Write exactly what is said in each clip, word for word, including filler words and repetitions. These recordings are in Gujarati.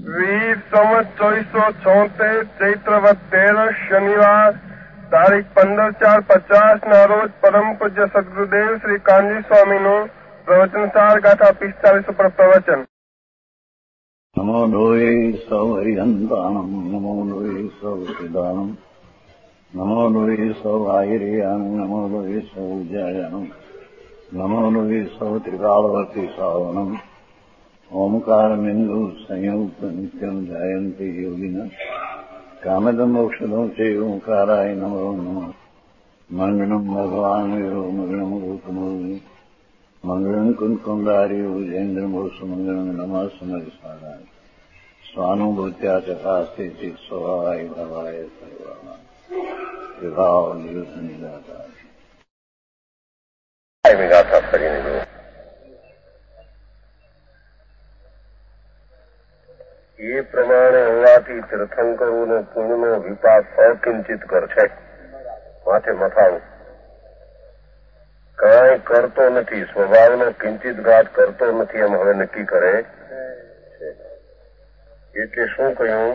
વીસ સંવત ચોવીસો છોતેર ચૈત્રવત તેર શનિવાર તારીખ પંદર ચાર પચાસ ના રોજ પરમ પૂજ્ય સદગુરુદેવ શ્રી કાનજી સ્વામીનું પ્રવચન સાર ગાથા પિસ્તાલીસ ઉપર પ્રવચન. નમો લોહે સૌ હરિહંતાણમ, નમો લોહે સૌ સિદાનમ, નમો લોહે સૌ આયર્યાણમ, નમો લોહે સૌ જયાણમ, નમો લોહે સૌ ત્રિકાળવતી સાવણમ. ઓમકાર બિંદુ સંયુક્ત નિત્યમ જાયંતિ યોગિના કામદમ મોક્ષદમ છે ઓંકારાય નમો નમઃ. મંગળમ ભગવાન વીરો મંગળમ ગૌતમો મંગળમ કુંકુંડારી ઉજેન્દ્રમો સુમંગળમ નમઃ સમરિસારાય સ્વાનુભૂત્યા ચકાસ્તે ચિત સ્વભાવાય ભવાય સર્વા વિભાવ નિયુત નિદાતા. ગાથા ફરીને જુઓ. એ પ્રમાણે હોવાથી તીર્થંકરોનો પુણ્યનો વિપાક અકિંચિત કર છે. માથે મથાવું કાંઈ કરતો નથી, સ્વભાવનો કિંચિત ઘાત કરતો નથી એમ હવે નક્કી કરે છે. એટલે શું કહ્યું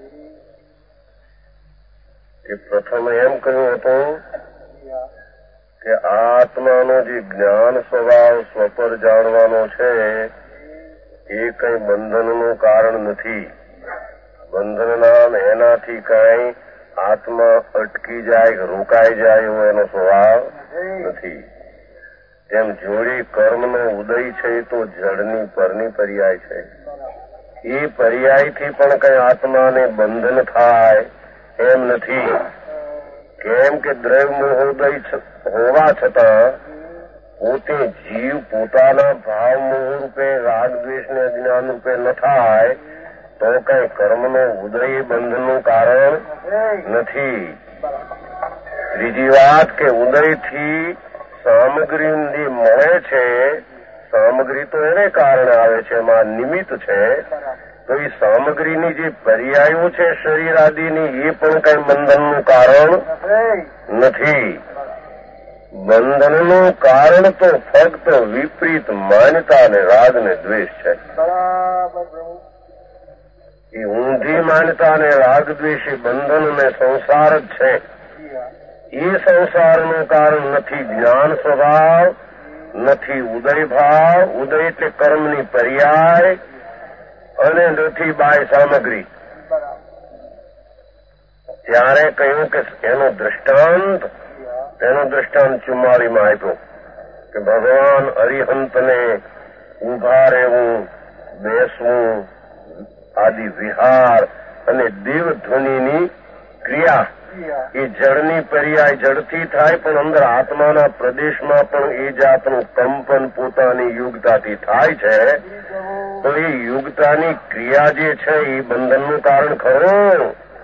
કે પ્રથમ એમ કહ્યું હતું કે આત્માનો જે જ્ઞાન સ્વભાવ સ્વપર જાણવાનો છે એ કઈ બંધનનું કારણ નથી. બંધનના એનાથી કઈ આત્મા અટકી જાય રોકાઈ જાય એવો એનો સ્વભાવ નથી. તેમ જોડી કર્મનો ઉદય છે તો જળની પરની પર્યાય છે. એ પર્યાયથી પણ કઈ આત્માને બંધન થાય એમ નથી. કેમ કે દ્રવ્ય મોહોદય હોવા છતાં પોતે જીવ પોતાના ભાવ મોહ રૂપે રાગ દ્વેષ ને અજ્ઞાન રૂપે ન થાય તો કઈ કર્મનો ઉદય બંધનનું કારણ નથી. ત્રીજી વાત કે ઉદયથી સામગ્રી જે મળે છે, સામગ્રી તો એને કારણે આવે છે, એમાં નિમિત્ત છે. તો એ સામગ્રીની જે પર્યાયો છે શરીર આદિની એ પણ કઈ બંધનનું કારણ નથી. બંધનનું કારણ તો ફક્ત વિપરીત માન્યતા અને રાગ ને દ્વેષ છે. એ ઊંધી માન્યતા અને રાગ દ્વેષ એ બંધન અને સંસાર જ છે. એ સંસારનું કારણ નથી જ્ઞાન સ્વભાવ, નથી ઉદય ભાવ, ઉદય એટલે કર્મની પર્યાય, અને નથી બાહ્ય સામગ્રી. ત્યારે કહ્યું કે એનો દ્રષ્ટાંત એનો દ્રષ્ટાંત ચુમ્માળીમાં આપ્યો કે ભગવાન અરિહંતને ઉભા રહેવું, બેસવું આદિ વિહાર અને દેવધ્વનિની ક્રિયા એ જળની પર્યાય જળથી થાય, પણ અંદર આત્માના પ્રદેશમાં પણ એ જાતનું કંપન પોતાની યુગતાથી થાય છે. તો એ યુગતાની ક્રિયા જે છે એ બંધનનું કારણ ખરું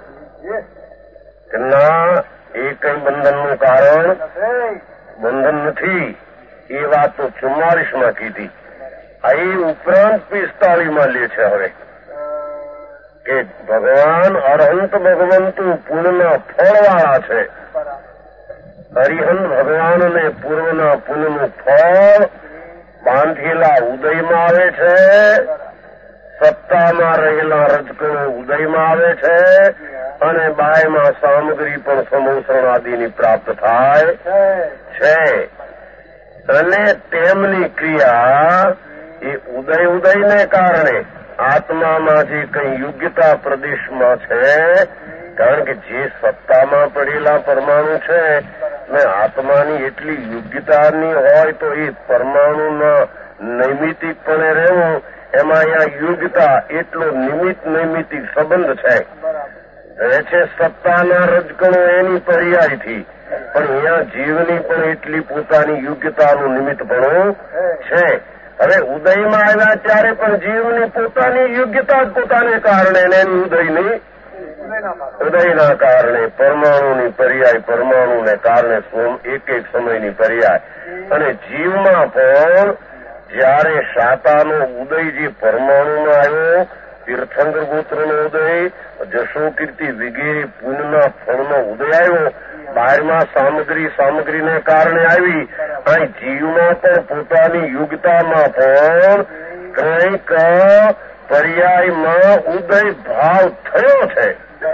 કે ના? એ કઈ બંધનનું કારણ બંધન નથી. એ વાત તો ચુમ્માલીસ માં કીધી. આ એ ઉપરાંત પિસ્તાળીમાં લે છે હવે કે ભગવાન અરહંત ભગવંતુ પુણ્યના ફળવાળા છે. અરિહંત ભગવાનને પૂર્વના પુણ્યનું ફળ બાંધેલા ઉદયમાં આવે છે, સત્તામાં રહેલા રજકણો ઉદયમાં આવે છે, અને બાયમાં સામગ્રી પણ સમોસરણ આદિની પ્રાપ્ત થાય છે. અને તેમની ક્રિયા એ ઉદય ઉદયને કારણે આત્મામાં જે કઈ યોગ્યતા પ્રદેશમાં છે, કારણ કે જે સત્તામાં પડેલા પરમાણુ છે ને આત્માની એટલી યોગ્યતાની હોય તો એ પરમાણુના નૈમિતિકપણે રહેવું, એમાં અહીંયા યોગ્યતા એટલો નિમિત્ત નૈમિતિક સંબંધ છે. રહે છે સત્તાના રજકણો એની પર્યાયથી, પણ અહીંયા જીવની પણ એટલી પોતાની યોગ્યતાનું નિમિત્તપણું છે. હવે ઉદયમાં આવ્યા ત્યારે પણ જીવની પોતાની યોગ્યતા જ પોતાને કારણે એની ઉદયની ઉદયના કારણે પરમાણુની પર્યાય, પરમાણુને કારણે એક એક સમયની પર્યાય. અને જીવમાં પણ જયારે શાતાનો ઉદય જે પરમાણુમાં આવ્યો, તીર્થંકર ગોત્રનો ઉદય, જશો કીર્તિ વગેરે પુણ્યના ફળનો ઉદય આવ્યો, બહારમાં સામગ્રી સામગ્રીને કારણે આવી. અહીં જીવમાં પણ પોતાની યોગ્યતામાં પણ કંઈક પર્યાયમાં ઉદય ભાવ થયો છે.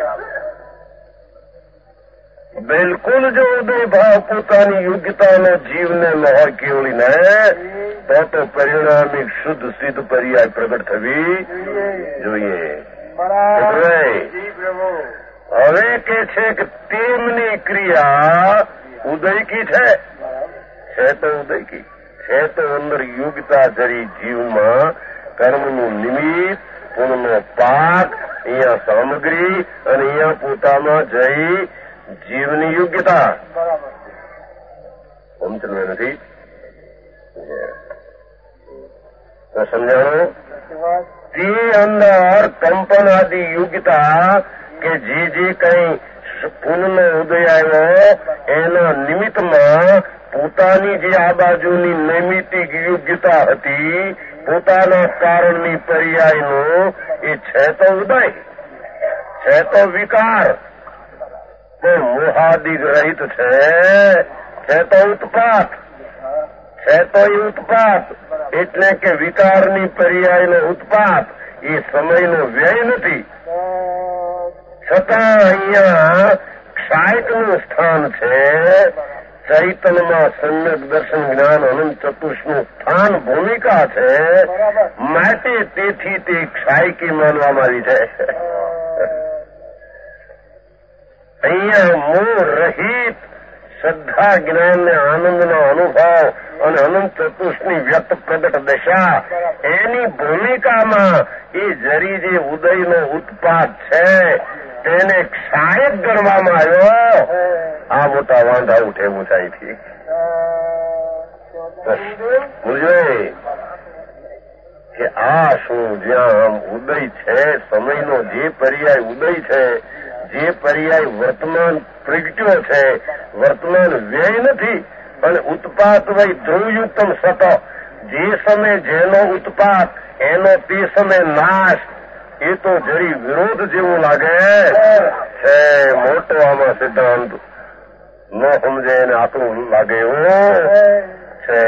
બિલકુલ જો ઉદય ભાવ પોતાની યોગ્યતાનો જીવને ન હોય કેવળીને તો તો પરિણામિક શુદ્ધ સિદ્ધ પર્યાય પ્રગટ થવી જોઈએ. હવે કે છે કે તેમની ક્રિયા ઉદયકી છે. છે તો ઉદયકી છે તો અંદર યોગ્યતા જરી જીવમાં કર્મનું નિમિત્ત, પુણ્યનો પાક, અહીંયા સામગ્રી અને અહીંયા પોતામાં જઈ જીવની યોગ્યતા સમજ નથી તો સમજાણો. તે અંદર કંપન આદિ યોગ્યતા કે જે જે કઈ પુનઃનો ઉદય આવ્યો એના નિમિત્તમાં પોતાની જે આ બાજુની નૈમિતિક યોગ્યતા હતી પોતાના કારણની પર્યાયનો એ છે તો ઉદય, છે તો વિકાર, પણ મોહાદિક રહિત છે. છે તો ઉત્પાત, છે તો એ ઉત્પાત એટલે કે વિકારની પર્યાયનો ઉત્પાત એ સમયનો વ્યય નથી. છતાં અહીંયા ક્ષાયકનું સ્થાન છે. ચૈતન્યમાં સમ્યક દર્શન જ્ઞાન અનંત ચતુષ્નું સ્થાન ભૂમિકા છે. માટે તેથી તે ક્ષાયકી માનવામાં આવી છે. અહીંયા મોહ રહિત શ્રદ્ધા જ્ઞાન ને આનંદનો અનુભવ અને અનંત ચતુષ્ની વ્યક્ત પ્રગટ દશા એની ભૂમિકામાં એ જરી જે ઉદયનો ઉત્પાદ છે તેને ક્ષાયક ગણવામાં આવ્યો. આ મોટા વાંધા ઉઠે ઊંચાઈથી સમજો કે આ શું જ્યાં ઉદય છે સમયનો જે પર્યાય ઉદય છે, જે પર્યાય વર્તમાન પ્રગટ્યો છે, વર્તમાન વ્યય નથી અને ઉત્પાત વય ધ્રુવયુક્તમ સત, જે સમય જેનો ઉત્પાત એનો તે સમય નાશ, એ તો જરી વિરોધ જેવું લાગે છે. મોટો આમાં સિદ્ધાંત ન સમજે એને આટલું લાગે એવું છે.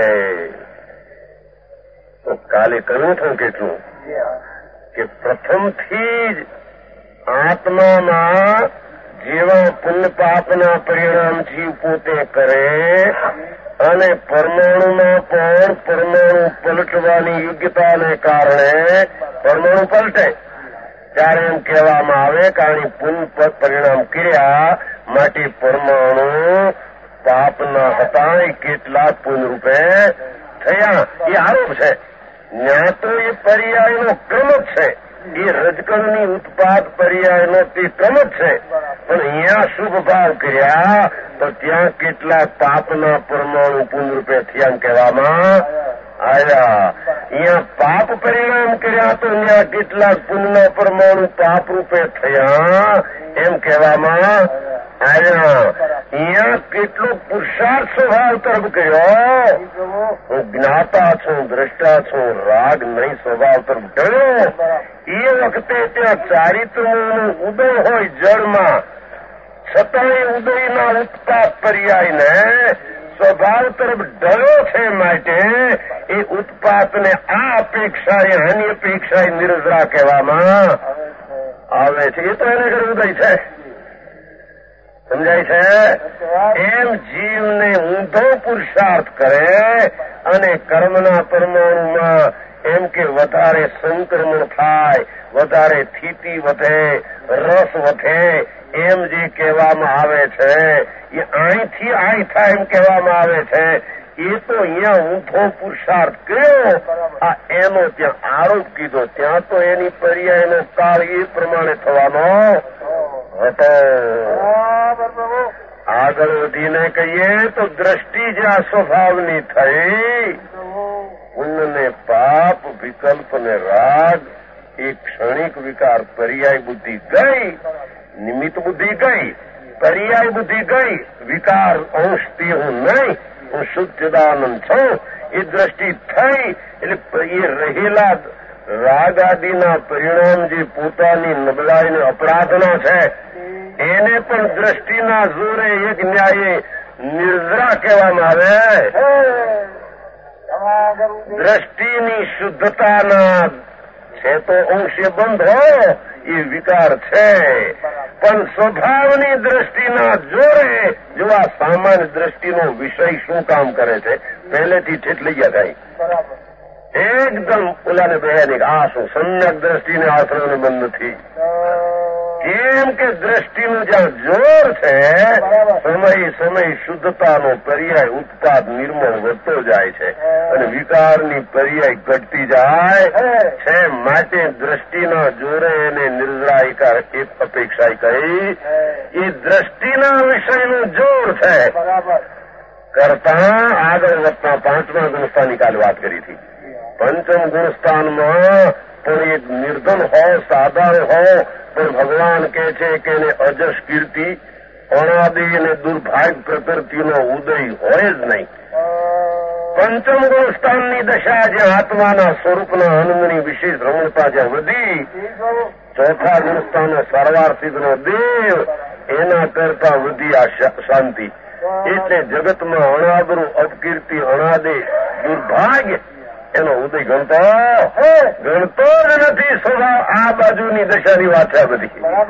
તો કાલે કહ્યું હતું કેટલું કે પ્રથમથી જ આત્મામાં જેવા પુણ્ય પાપના પરિણામ જીવ પોતે કરે અને પરમાણુમાં પણ પરમાણુ પલટવાની યોગ્યતાને કારણે પરમાણુ પલટે ત્યારે એમ કહેવામાં આવે કારણ પુણ્ય પરિણામ કર્યા માટે પરમાણુ પાપના હતા એ કેટલાક પુણ્ય રૂપે થયા. એ આરોપ છે. ન્યા તો એ પર્યાયનો ક્રમ જ છે. એ રજકણની ઉત્પાદ પર્યાયનો તે ક્રમ જ છે. પણ અહીંયા શુભ ભાવ કર્યા તો ત્યાં કેટલાક પાપના પરમાણુ પુણ્ય રૂપે થયા એમ કહેવામાં આવ્યા. અહીંયા પાપ પરિણામ કર્યા તો ત્યાં કેટલાક પુણ્યના પરમાણુ પાપ રૂપે થયા એમ કહેવામાં આવ્યા. અહીંયા કેટલો પુરુષાર્થ સ્વભાવ તરફ કર્યો. હું જ્ઞાતા છું, દ્રષ્ટા છું, રાગ નહીં સ્વભાવ તરફ ગયો. એ વખતે ત્યાં ચારિત્રનું ઉદય હોય જળમાં, છતાંય ઉદયના ઉત્પાદ પર્યાયને સ્વભાવ તરફ ડર્યો છે. માટે એ ઉત્પાદને આ અપેક્ષા એ આની અપેક્ષા નિર્જરા કહેવામાં આવે છે. એ તો એને ઘર ઉદય છે. સમજાય છે? એમ જીવને ઊંધો પુરુષાર્થ કરે અને કર્મના પરમાણુમાં એમ કે વધારે સંક્રમણ થાય, વધારે સ્થિતિ વધે, રસ વધે એમ જે કહેવામાં આવે છે એ અહીંથી અહીં થાય એમ કહેવામાં આવે છે. એ તો અહીંયા ઊંધો પુરુષાર્થ કર્યો આ એનો ત્યાં આરોપ કીધો. ત્યાં તો એની પર્યાયનો કાળ એ પ્રમાણે થવાનો હતો. આગળ વધીને કહીએ તો દ્રષ્ટિ જ્યાં સ્વભાવની થઈ, પુણ્ય ને પાપ, વિકલ્પ ને રાગ એ ક્ષણિક વિકાર પર્યાય બુદ્ધિ ગઈ, નિમિત્ત બુદ્ધિ ગઈ, પર્યાય બુદ્ધિ ગઈ, વિકાર અંશ તે હું નહીં, હું શુદ્ધ ચિદાનંદ છું એ દ્રષ્ટિ થઈ. એટલે એ રહેલા રાગ આદિના પરિણામ જે પોતાની નબળાઈ ને અપરાધના છે એને પણ દ્રષ્ટિના જોરે એક ન્યાયે નિર્જરા કહેવામાં આવે. દ્રષ્ટિની શુદ્ધતાના છે તો અંશે બંધ હો એ વિકાર છે, પણ સ્વભાવની દ્રષ્ટિના જોરે જો આ સામાન્ય દ્રષ્ટિનો વિષય શું કામ કરે છે પહેલેથી ઠેઠ લઈ ગયા થાય એકદમ ઓલાને બે આ શું સમ્યક દ્રષ્ટિને આશ્રયને બંધ નથી. કેમ કે દ્રષ્ટિનું જ્યાં જોર છે સમય સમય શુદ્ધતાનો પર્યાય ઉત્પાદ નિર્મળ વધતો જાય છે અને વિકારની પર્યાય ઘટતી જાય છે. માટે દ્રષ્ટિના જોરે એને નિર્જરાયિકા એક અપેક્ષા કહી એ દ્રષ્ટિના વિષયનું જોર છે કરતા આગળ વધતા પાંચમા ગુણસ્થાનની કાલે વાત કરી હતી. પંચમ ગુણસ્થાનમાં પણ એક નિર્ધન હો સાધારણ હો પણ ભગવાન કહે છે કે એને અજસ કીર્તિ અણાદિ અને દુર્ભાગ્ય પ્રકૃતિનો ઉદય હોય જ નહીં. પંચમ ગુણસ્થાનની દશા જ્યાં આત્માના સ્વરૂપના આનંદની વિશેષ રમણતા જ્યાં વધી ચોથા ગુણસ્થાનનો સારવાર્થિકનો દેવ એના કરતા વધી આ શાંતિ. એટલે જગતમાં અણાદરું અપકીર્તિ અણાદે દુર્ભાગ્ય એનો ઉદય ગણતો ગણતો જ નથી. સ્વભાવ આ બાજુની દશાની વાત છે. બધી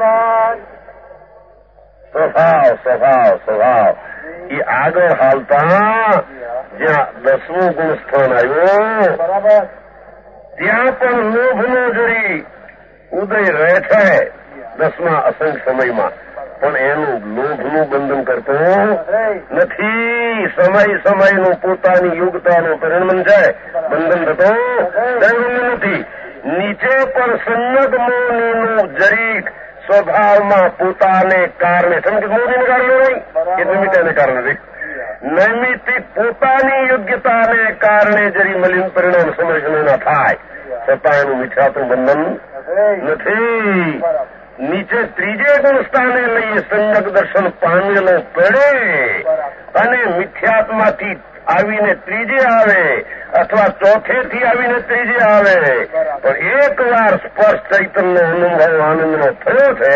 સ્વભાવ સ્વભાવ સ્વભાવ એ આગળ હાલતા જ્યાં દસમું ગુણસ્થાન આવ્યું ત્યાં પણ લોભનો જરી ઉદય રહે છે દસમા અસંખ્ય સમયમાં, પણ એનું લોભનું બંધન કરતો નથી. સમય સમયનું પોતાની યોગ્યતાનું પરિણમન છે, બંધન થતો બંધન નથી. નીચે પણ સંયત મોહનીનું જરીક સ્વભાવમાં પોતાને કારણે સંગીત મોહનીને કારણે નહીં કે નિમિત્તને કારણે નહીં નૈમિતિક પોતાની યોગ્યતાને કારણે જરી મલિન પરિણામ સમજના થાય છતાં એનું મિથ્યાતું બંધન નથી. નીચે ત્રીજે ગુણસ્થાને લઈએ સંયક દર્શન પામેલો પડે અને મિથ્યાત્માથી આવીને ત્રીજે આવે અથવા ચોથેથી આવીને ત્રીજે આવે પણ એક વાર સ્પર્શ ચૈતન્યનો અનુભવ આનંદનો થયો છે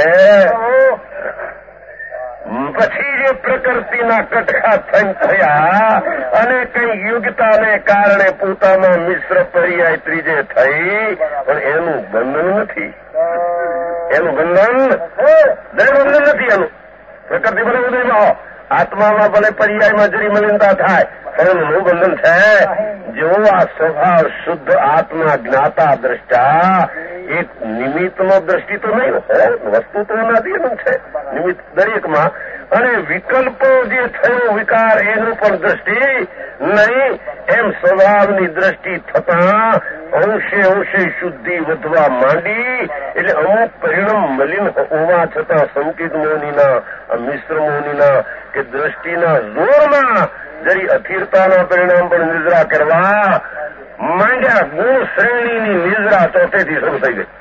પછી જે પ્રકૃતિના કટકા થઈ થયા અને કઈ યોગ્યતાને કારણે પોતાના મિશ્ર પર્યાય ત્રીજે થઈ પણ એનું બંધન નથી. એનું બંધન દરેક બંધન નથી. એનું પ્રકૃતિ ભલે ઉદયમાં આત્મામાં ભલે પર્યાયમાં જરી મલિનતા થાય પણ એનું બંધન છે. જેવો આ સ્વભાવ શુદ્ધ આત્મા જ્ઞાતા દ્રષ્ટા એક નિમિત્તનો દ્રષ્ટિ તો નહીં વસ્તુ તો નથી છે નિમિત્ત દરેકમાં અને વિકલ્પો જે થયો વિકાર એનું પણ દ્રષ્ટિ નહીં. એમ સ્વભાવની દ્રષ્ટિ થતા અંશે અંશે શુદ્ધિ વધવા માંડી એટલે અમુક પરિણામ મલિન હોવા છતાં સંકેત મોહનીના મિશ્ર મોહનીના કે દ્રષ્ટિના જોરમાં જરી અસ્થિરતાના પરિણામ પણ નિદ્રા કરવા માંડ્યા. ગુણ શ્રેણીની નિદ્રા ચોથેથી શરૂ થઈ ગઈ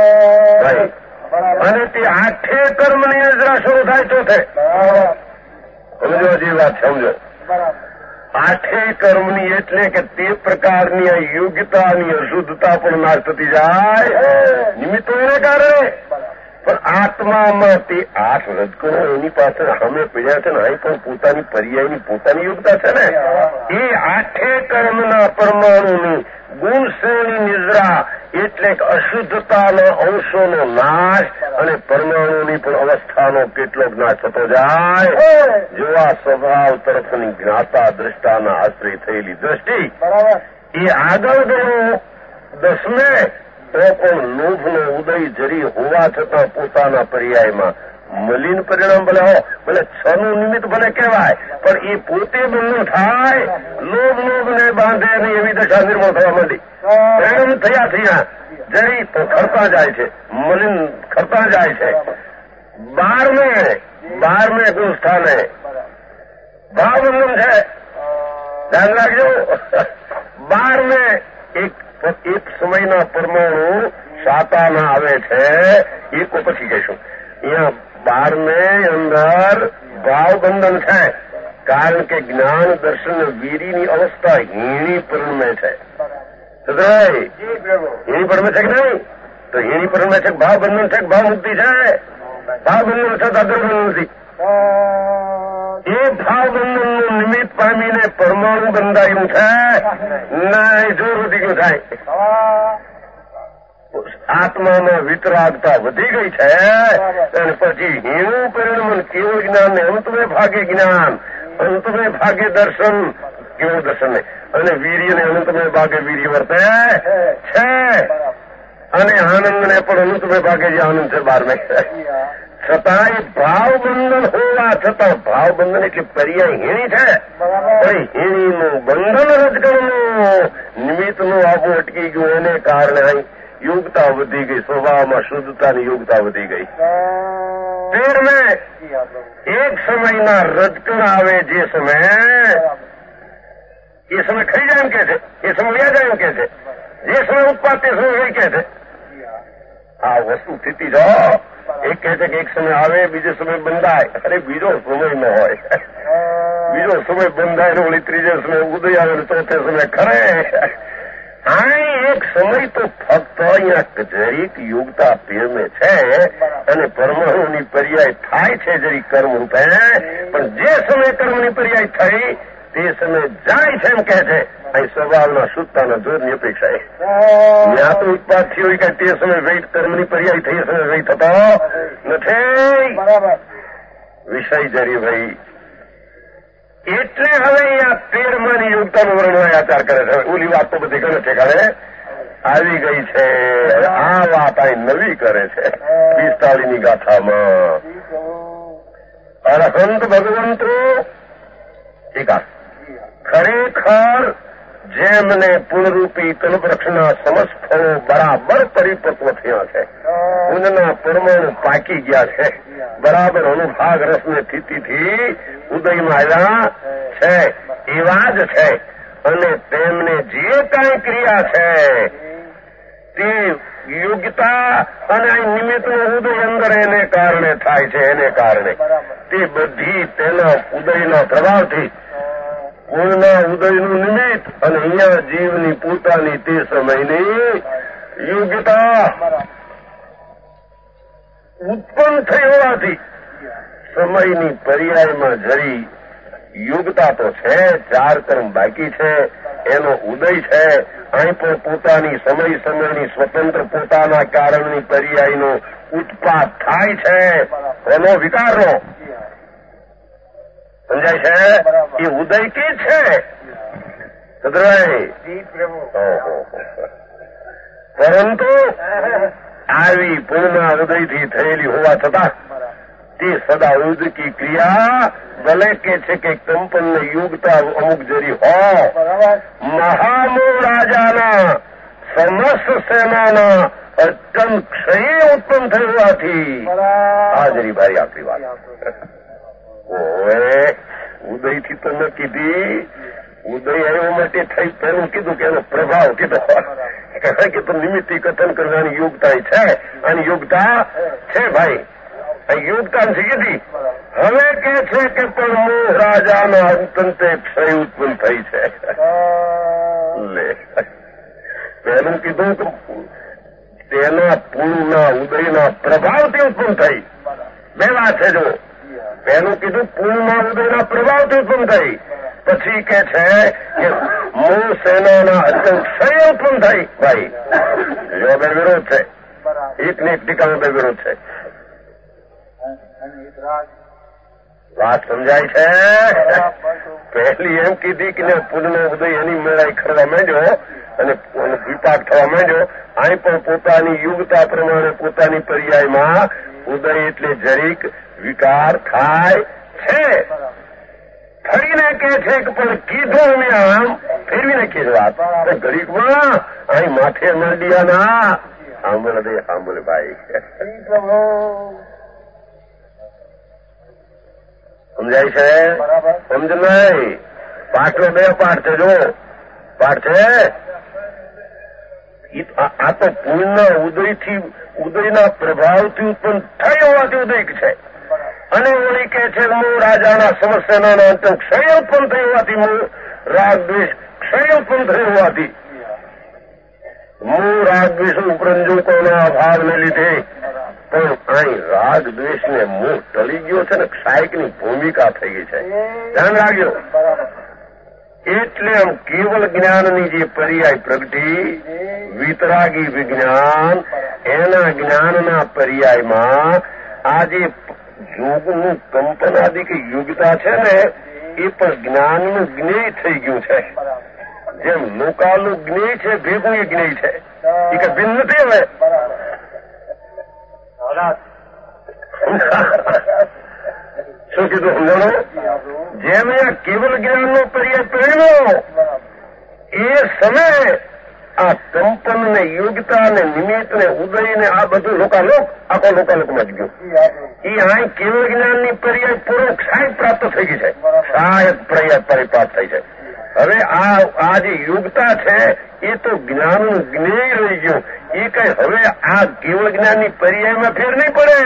અને તે આઠે કર્મની નિદ્રા શરૂ થાય ચોથે. સમજો જે વાત સમજો. આઠે કર્મની એટલે કે તે પ્રકારની આ યોગ્યતાની અશુદ્ધતા પણ નાશ થતી જાય નિમિત્તોને કારણે. પણ આત્મામાં તે આઠ રજકણો એની પાસે અમે પીડ્યા છે ને અહીં પણ પોતાની પર્યાયની પોતાની યોગ્યતા છે ને એ આઠે કર્મના પરમાણુની ગુણ શ્રેણી નિદ્રા એટલે અશુદ્ધતાના અંશોનો નાશ અને પરમાણુની પણ અવસ્થાનો કેટલોક નાશ થતો જાય. જેવા સ્વભાવ તરફની જ્ઞાતા દ્રષ્ટાના આશ્રય થયેલી દ્રષ્ટિ એ આગળ ગયો દસમે તો પણ લોભનો ઉદય જરી હોવા છતાં પોતાના પર્યાયમાં મલિન પરિણામ ભલે હો ભલે છ નું નિમિત્ત ભલે કહેવાય પણ એ પોતે બંધ થાય લોભ લોભને બાંધે નહીં એવી દશા નિર્મળ થવા માંડી. પરિણામ થયા થયા જરી તો ખરતા જાય છે મલિન ખરતા જાય છે. બારમે બારમે ગુણસ્થાને ભાવબંધન છે. ધ્યાન રાખજો. બારમે એક એક સમયના પરમાણુ સાતાના આવે છે એકો પછી કહીશું. અહીંયા બારમે અંદર ભાવબંધન છે કારણ કે જ્ઞાન દર્શન વીરીની અવસ્થા હીણી પરિણમે છે. હીણી પરિણમે છે કે નહીં? તો હીણી પરિણમે છે ભાવબંધન છે ભાવ મુક્તિ છે. ભાવબંધન છતાં અગ્રબંધન નથી. એ ભાવબંધનનું નિમિત્ત પામીને પરમાણુ બંધાયું છે ના જોર વધી ગયું થાય આત્મામાં વિતરાગતા વધી ગઈ છે અને પછી હીણું પરિણમન કેવું જ્ઞાન ને અંતમે ભાગે જ્ઞાન, અંતમે ભાગે દર્શન, કેવું દર્શન ને અને વીર્ય ને અનંતમે ભાગે વીર્ય વર્તે છે અને આનંદ ને પણ અનંતમે ભાગે જે આનંદ છે બહાર નહીં. છતાંય ભાવ બંધન હોવા છતાં ભાવ બંધન એટલે પર્યાય હીણી છે પણ હીણીનું બંધન રજગણનું નિમિત્તનું આવું અટકી ગયું એને કારણે અહીં યોગતા વધી ગઈ, સ્વભાવમાં શુદ્ધતાની યોગતા વધી ગઈ. ફેર મેં એક સમયના રજકણ આવે જે સમય એ સમય ખરી જાય એમ કે છે, એ સમય વ્યા જાય એમ કે છે, જે સમય ઉત્પાદ તે સમય વહી કે છે. આ વસ્તુ સ્થિતિ જો એક કહે છે કે એક સમય આવે બીજો સમય બંધાય. અરે બીજો સમય ન હોય, બીજો સમય બંધાય ને ઓલી ત્રીજે સમય ઉદય આવે ને ચોથે સમય ખરે. હા એક સમય તો ફક્ત અહીંયા જરીક યોગતા પીરમે છે અને પરમાણુની પર્યાય થાય છે જરીક કર્મ રૂપે, પણ જે સમય કર્મની પર્યાય થઈ તે સમય જાય છે એમ કહે છે. અહીં સ્વભાવના શુદ્ધતાના જોરની અપેક્ષા ત્યાં તો ઉત્પાદ થયો કે તે સમય વેઇટ કર્મની પર્યાય થઈ સમય વેઇટ થતો નથી. વિષય જરી ભાઈ એટલે હવે અહીંયા તેરમાની યોગતાનું વર્ણન આચાર કરે છે. ઓલી વાત તો બધી ગમે ઠેકાણે આવી ગઈ છે, આ વાત અહીં નવી કરે છે પિસ્તાળીની ગાથામાં. અરહંત ભગવંતો એકા ખરેખર જેમને પૂર્ણરૂપી તલવૃક્ષના સમસ્ત ફળો બરાબર પરિપક્વ થયા છે, ઊનના પરમાણુ પાકી ગયા છે, બરાબર અનુભાગ રસને સ્થિતિથી ઉદયમાં આવ્યા છે એવા જ છે અને તેમને જે કાંઈ ક્રિયા છે તે યોગ્યતા અને નિમિત્તનું ઉદય અંદર એને કારણે થાય છે, એને કારણે તે બધી તેના ઉદયના પ્રભાવથી પૂર્ણના ઉદયનું નિમિત્ત અને અહીંયા જીવની પોતાની તે સમયની યોગ્યતા ઉત્પન્ન થઈ હોવાથી સમયની પર્યાયમાં જરી યોગતા તો છે, ચાર કર્મ બાકી છે, એનો ઉદય છે. અહીં પણ પોતાની સમય સમયની સ્વતંત્ર પોતાના કારણની પર્યાયનો ઉત્પાદ થાય છે, એનો વિકારનો સમજાય છે. એ ઉદય કે છે પરંતુ આવી પૂર્ણ ઉદયથી થયેલી હોવા છતાં તે સદા ઉદકી ક્રિયા ભલે કે છે કે કંપન યોગતા અમુક જરી હો મહામો રાજાના સમસ્ત સેનાના અત્યંત ક્ષય ઉત્પન્ન થઈ હોવાથી આ જરી ભારી આપણી વાત ઓએ ઉદયથી તો ન કીધી, ઉદય આવ્યો માટે થઈ પેલું કીધું કે એનો પ્રભાવ કીધો કારણ કે તો નિમિત્તી કથન કરવાની યોગતા છે અને યોગતા છે ભાઈ. યોગતા નથી કીધી. હવે કે છે કે પણ મોહ રાજાના અંતંતે ક્ષય ઉત્પન્ન થઈ છે. લે પેલું કીધું કે તેના પૂર્ણના ઉદયના પ્રભાવથી ઉત્પન્ન થઈ. બે વાત છે જો, પહેલું કીધું પૂર્ણના ઉદયના પ્રભાવથી ઉત્પન્ન થઈ, પછી કે છે કે મૂળ સેનાના અત્યંત ક્ષય ઉત્પન્ન થઈ. ભાઈ જો બે વિરોધ છે, એક ને એક ટીકામાં બે વિરોધ છે. વાત સમજાય છે. પહેલી એમ કીધી કે પૂર્ણનો ઉદય એની મેળાઈ ખરવા માંડ્યો અને વિપાક થવા માંડ્યો. અહીં પણ પોતાની યુગતા પ્રમાણે પોતાની પર્યાયમાં ઉદય એટલે જરીક વિકાર થાય છે. ફરીને કે છે કે પણ કીધું અમે આમ ફેરવી નાખીએ વાત ઘડીકમાં અહીં માથે માંડિયાના સાંભળ દે સાંભળ ભાઈ સમજાય છે સમજ નહીં. પાઠનો બે પાઠ છે જો પાઠ છે આ તો પૂર્ણ ઉદયથી ઉદયના પ્રભાવથી ઉત્પન્ન થઈ હોવાથી ઉદય છે અને ઓળી કે છે મૂળ રાજાના સમસ્યાના અંત ક્ષય ઉત્પન્ન થઈ હોવાથી મૂળ રાગ દ્વેષ ક્ષય ઉત્પન્ન થઈ હોવાથી મૂળ રાગ દ્વેષ ઉપરંજકોના અભાવને લીધે પણ અહીં રાગ દ્વેષ ને મોહ ટળી ગયો છે ને ક્ષાયકની ભૂમિકા થઈ ગઈ છે. ધ્યાન રાખજો. એટલે આમ કેવલ જ્ઞાનની જે પર્યાય પ્રગટી વિતરાગી વિજ્ઞાન એના જ્ઞાનના પર્યાયમાં આ જે યોગનું કંપનાદિ કે યોગતા છે ને એ પણ જ્ઞાનનું જ્ઞેય થઈ ગયું છે. જેમ લોકાનું જ્ઞેય છે ભેગું એ જ્ઞેય છે, એ કઈ ભિન્ન નથી. હવે શું કીધું સમજાણો? જેમ આ કેવલ જ્ઞાનનો પર્યાય પહેર્યો એ સમયે આ કંપન ને યોગતા ને નિમિત્ત ને ઉદય ને આ બધું લોકાલોક આખો લોકાલોકમાં જ ગયું. એ આ કેવળ જ્ઞાનની પર્યાય પૂર્વક સાહેબ પ્રાપ્ત થઈ ગઈ છે, સાહેબ પર્યાય પરિપાત થઈ છે. હવે આ આ જે યોગતા છે એ તો જ્ઞાનનું જ્ઞેય રહી ગયું. એ કઈ હવે આ કેવળ જ્ઞાનની પર્યાયમાં ફેર નહીં પડે.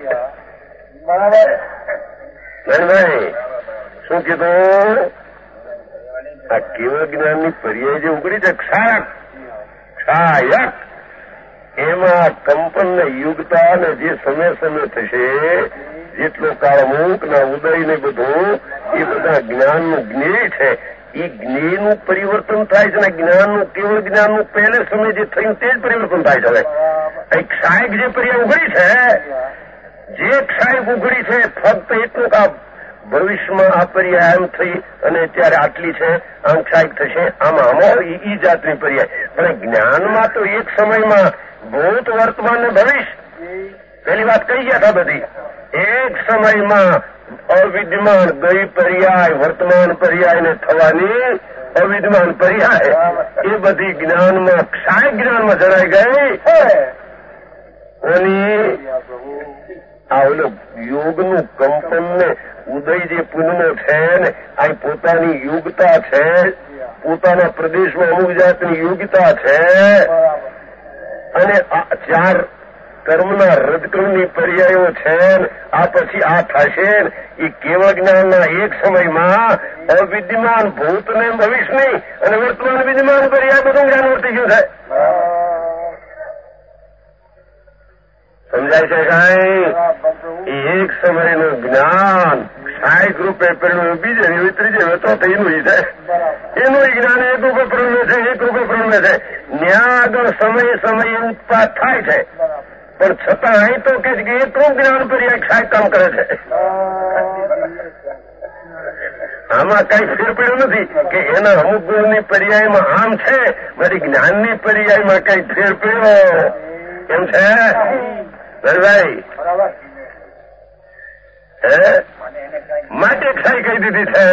ભાઈ શું કીધું? આ કેવળ જ્ઞાનની પર્યાય જે ઉગડી છે ક્ષાયક ક્ષાયક એમાં કંપન ને યુગતા ને જે સમય સમય થશે જેટલો કાળમુખ ના ઉદય ને બધું એ બધા જ્ઞાનનું જ્ઞેય છે. એ જ્ઞેયનું પરિવર્તન થાય છે ને જ્ઞાનનું કેવળ જ્ઞાનનું પહેલે સમય જે થયું તે જ પરિવર્તન થાય છે. હવે ક્ષાયક જે પર્યાય ઉઘડી છે, જે ક્ષાયક ઉઘડી છે ફક્ત એટલું કે ભવિષ્યમાં આ પર્યાય આમ થઈ અને ત્યારે આટલી છે આમ ક્ષાયક થશે આમાં આમાં ઈ જાતની પર્યાય. પણ જ્ઞાનમાં તો એક સમયમાં ભૂત વર્તમાન ને ભવિષ્ય પેલી વાત કહી ગયા હતા બધી. એક સમયમાં અવિદ્યમાન ગઈ પર્યાય વર્તમાન પર્યાય ને થવાની અવિદ્યમાન પર્યાય એ બધી જ્ઞાનમાં ક્ષાય જ્ઞાનમાં જણાઈ ગઈ. અને આ ઓલો યોગનું કંપન ને ઉદય જે પુનનો છે ને આ પોતાની યોગતા છે, પોતાના પ્રદેશમાં અમુક જાતની યોગતા છે. અને ચાર કર્મના રદકર્મની પર્યાયો છે. આ પછી આ થશે એ કેવળ જ્ઞાનના એક સમયમાં અવિદ્યમાન ભૂત ને ભવિષ્ય નહીં અને વર્તમાન વિદ્યમાન પર્યાય બધું જ્ઞાન વર્તી ગયું છે. સમજાય છે કાંઈ? એ એક સમયનું જ્ઞાન સહાયક રૂપે પરિણમે બીજે ત્રીજે ચોથે એનું છે. એનું જ્ઞાન એક રૂપે પરિણમે છે, એક રૂપે પરિણમે છે. ન્યા આગળ સમય સમય ઉત્પાદ થાય છે, પણ છતાં અહીં તો કે એટલું જ્ઞાન પર્યાય સહાયક કામ કરે છે. આમાં કઈ ફેર પડ્યો નથી કે એના અમુક ગુણની પર્યાયમાં આમ છે, મારી જ્ઞાનની પર્યાયમાં કઈ ફેર પડ્યો એમ છે ભાઈ? હે માટે ક્ષય કહી દીધી છે.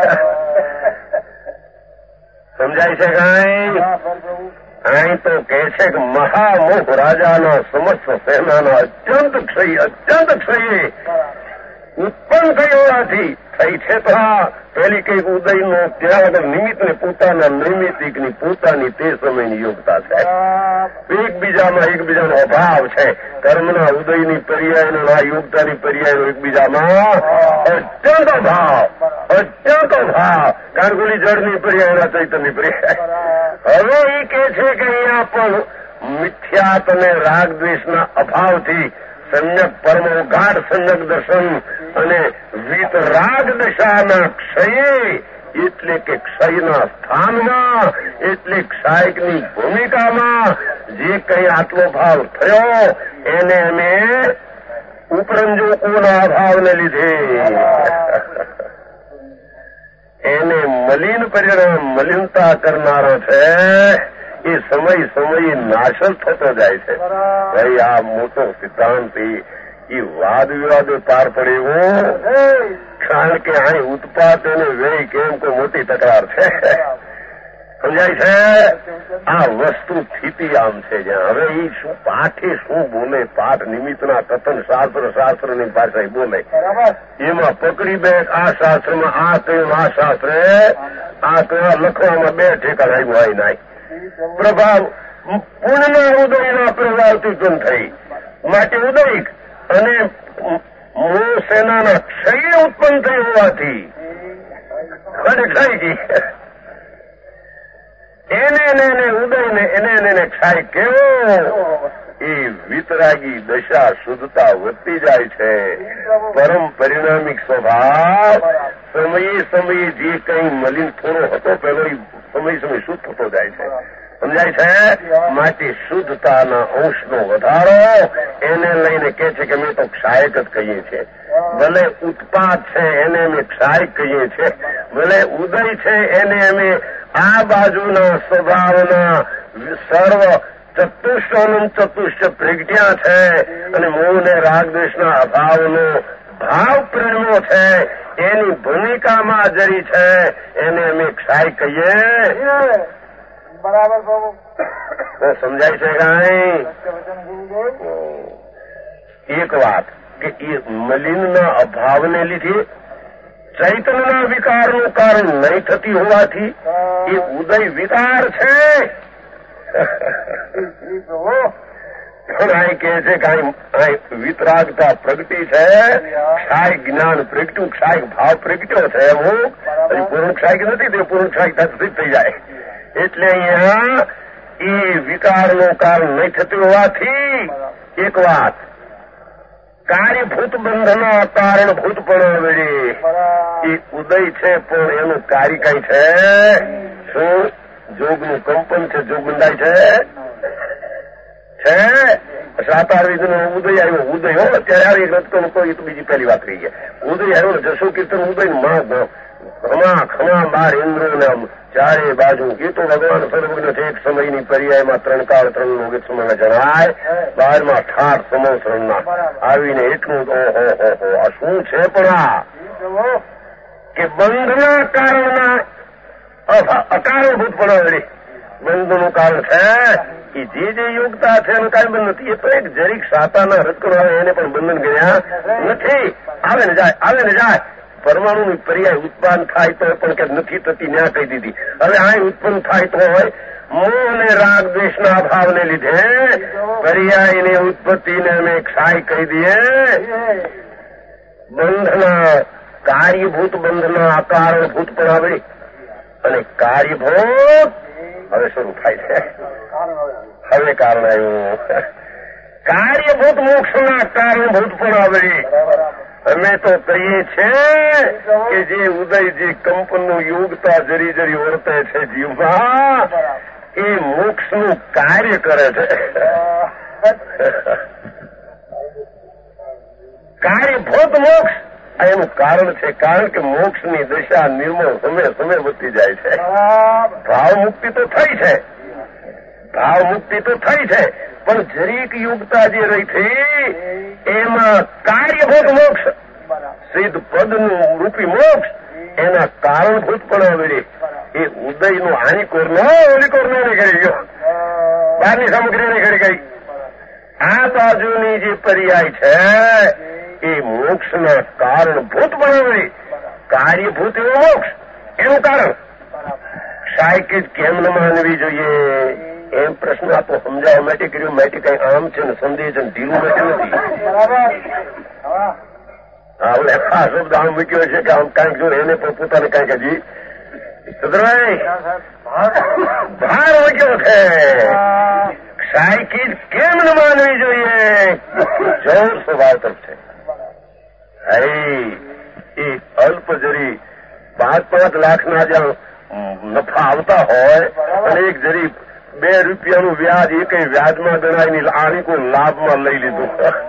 સમજાય છે કઈ? અહીં તો કે છે કે મહામોહ રાજાના સમસ્ત સેનાના અત્યંત ક્ષય અત્યંત ક્ષય ઉત્પન્ન થઈ હોવાથી થઈ છે. તો હા પેલી કઈક ઉદયનો ત્યાં આગળ નિમિત્ત ને પોતાના નૈમિતિકની પોતાની તે સમયની યોગતા છે. એકબીજામાં એકબીજાનો અભાવ છે. કર્મના ઉદયની પર્યાયનો આ યોગતાની પર્યાયનો એકબીજામાં અત્યંત અભાવ અત્યંત અભાવ. કારગુલી જળની પર્યાયના ચૈતન્ય પર્યાય. હવે એ કે છે કે અહીંયા પણ મિથ્યાત અને રાગ દ્વેષના અભાવથી સમ્યક પરમ ગાઢ સમ્યક દર્શન અને વિતરાગ દશાના ક્ષયે એટલે કે ક્ષયના સ્થાનમાં એટલે ક્ષાયકની ભૂમિકામાં જે કઈ આટલો ભાવ થયો એને અમે ઉપરંજોકોના અભાવને લીધે એને મલિન પરિણામ મલિનતા કરનારો છે. એ સમય સમયે નાશ થતો જાય છે. ભાઈ આ મોટો સિદ્ધાંત એ વાદ વિવાદો પાર પડે એવો, કારણ કે અહીં ઉત્પાદ અને વ્યય કેમ કોઈ મોટી તકરાર છે. સમજાય છે? આ વસ્તુ સ્થિતિ આમ છે જ્યાં હવે એ શું પાઠે શું બોલે, પાઠ નિમિત્તના કથન શાસ્ત્ર શાસ્ત્રની ભાષા બોલે એમાં પકડી બે આ શાસ્ત્રમાં આ કહ્યું આ શાસ્ત્રે આ કયા લખવામાં બે ઠેકા આવ્યું હોય નાય પ્રભાવ પુણ્યના ઉદયના પ્રભાવથી ઉત્પન્ન થઈ માટે ઉદયિક અને મૂળ સેનાના ક્ષય ઉત્પન્ન થઈ હોવાથી અને ક્ષય ગઈ એને એને ઉદયને એને એને ક્ષય કેવો એ વિતરાગી દશા શુદ્ધતા વધતી જાય છે. પરમ પરિણામિક સ્વભાવ સમયે સમયે જે કઈ મલિન થોડો હતો પેલો સમય સમય શુદ્ધ થતો જાય છે. સમજાય છે? માટે શુદ્ધતાના અંશનો વધારો એને લઈને કે છે કે અમે તો ક્ષાયક જ કહીએ છીએ. ભલે ઉત્પાદ છે એને અમે ક્ષાયક કહીએ છીએ, ભલે ઉદય છે એને અમે આ બાજુના સ્વભાવના સર્વ ચતુષ્ટોનું ચતુષ્ટ પ્રગટ્યા છે અને મોહ ને રાગદ્વેષના અભાવનો ભાવ પ્રેમો છે એની ભૂમિકામાં જરી છે એને અમે ક્ષાય કહીએ. બરાબર બાબુ સમજાય છે કાંઈ? એક વાત કે એ મલિનના અભાવને લીધે ચૈતન્યના વિકારનું કારણ નહીં થતી હોવાથી એ ઉદય વિકાર છે. પણ અહીં કહે છે કે અહીં વિતરાગતા પ્રગટી છે, ક્ષાય જ્ઞાન પ્રગટ્યું, ક્ષાય ભાવ પ્રગટ્યો છે. હું પૂર્ણ ક્ષાય નથી તે પૂર્ણ ક્ષાય સિદ્ધ થઈ જાય. એટલે અહીંયા એ વિકારનું કારણ નહીં થતું હોવાથી એક વાત કાર્યભૂત બંધના કારણભૂત પણ વળે એ ઉદય છે પણ એનું કાર્ય કઈ છે? શું? જોગનું કંપન છે, જોગ બંધાય છે છે સાતાર વિધનો ઉદય આવ્યો. ઉદય હો અત્યારે આવી રસ્તો કોઈ તો બીજી પહેલી વાત રહી ગયા. ઉદય આવ્યો ને જશો કીર્તન ઉદય માં ખમા ખમા બાર ઇન્દ્રો ને ચારે બાજુ એ તો ભગવાન સર્વજ્ઞ છે. એક સમયની પર્યાયમાં ત્રણ કાળ ત્રણ લોક એક સમયમાં જણાય. બારમાં ઠાઠ સંવત્સરના આવીને એટલું ઓહો આ શું છે? પણ આ કે બંધના કારણના અકારણભૂત પણ વળી બંધનું કારણ છે. એ જે જે યોગતા છે એનું કાંઈ બંધ નથી. એ તો એક જરીક સાતાના રચકણો આવે એને પણ બંધન ગયા નથી. આવે ને જાય, આવે ને જાય. પરમાણુની પર્યાય ઉત્પન્ન થાય તો પણ કે નથી થતી ન્યા કહી દીધી. હવે આ ઉત્પન્ન થાય તો હોય મોહ અને રાગ દ્વેષના અભાવને લીધે પર્યાયની ઉત્પત્તિને અમે ક્ષાય કહી દઈએ. બંધના કાર્યભૂત બંધના અકારણભૂત પણ આવે અને કાર્યભૂત હવે શરૂ થાય છે. હવે કારણ આવ્યું કાર્યભૂત મોક્ષના કારણભૂત પણ આવે. અમે તો કહીએ છીએ કે જે ઉદય જે કંપનનું યોગતા જરી જરી વર્તે છે જીવમાં એ મોક્ષનું કાર્ય કરે છે. કાર્યભૂત મોક્ષ એનું કારણ છે. કારણ કે મોક્ષની દશા નિર્મળ સમય સમય વધતી જાય છે. ભાવ મુક્તિ તો થઈ છે, ભાવ મુક્તિ તો થઈ છે પણ જરીક યુગતા જે રહી હતી એમાં કાર્યભૂત મોક્ષ સિદ્ધ પદનું રૂપી મોક્ષ એના કારણભૂત પણ આવે એ ઉદયનું હાનિકોર નો ઓલિકોર નો નીકળી ગયો, બહારની સામગ્રી નીકળી ગઈ. આ બાજુની જે પર્યાય છે એ મોક્ષના કારણભૂત પણ આવે. કાર્યભૂત એવો મોક્ષ એનું કારણ સાયકિત કેમ ન માનવી જોઈએ એમ પ્રશ્ન આપો. સમજાવવા માટે કર્યું માટે કઈ આમ છે ને સંદેશ અને ઢીલું માટે નથી. આપણે આ શબ્દ આમ મૂક્યો છે કે આમ કાંઈક જો એને પણ પોતાને કાંઈક હજી સુધરાય ભાર મૂક્યો છે. સાયકિત કેમ ન માનવી જોઈએ જળ સ્વભાવ તરફ છે. એ અલ્પ જરી પાંચ પાંચ લાખના જ્યાં નફા આવતા હોય અને એક જરી બે રૂપિયાનું વ્યાજ એ કઈ વ્યાજમાં ગણાય નહીં આની કોઈ લાભમાં લઈ લીધું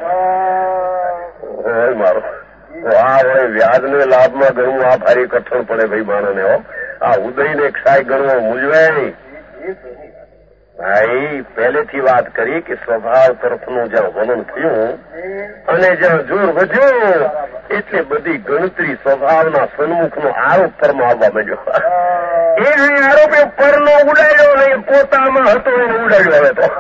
હોય મારો આ હોય વ્યાજને લાભમાં ગણવું આ ભારી કઠણ પડે ભાઈ માણસને. હો આ ઉદયને ક્ષાય ગણવો મૂંઝવે. ભાઈ પહેલેથી વાત કરી કે સ્વભાવ તરફનું જ્યાં વલણ થયું અને જ્યાં જોર વધ્યું એટલે બધી ગણતરી સ્વભાવના સન્મુખનો આરોપ પરમાં આવવા માંડ્યો. એ આરોપ એ પરનો ઉડાડ્યો નહીં પોતામાં હતો એને ઉડાડ્યો. હવે તો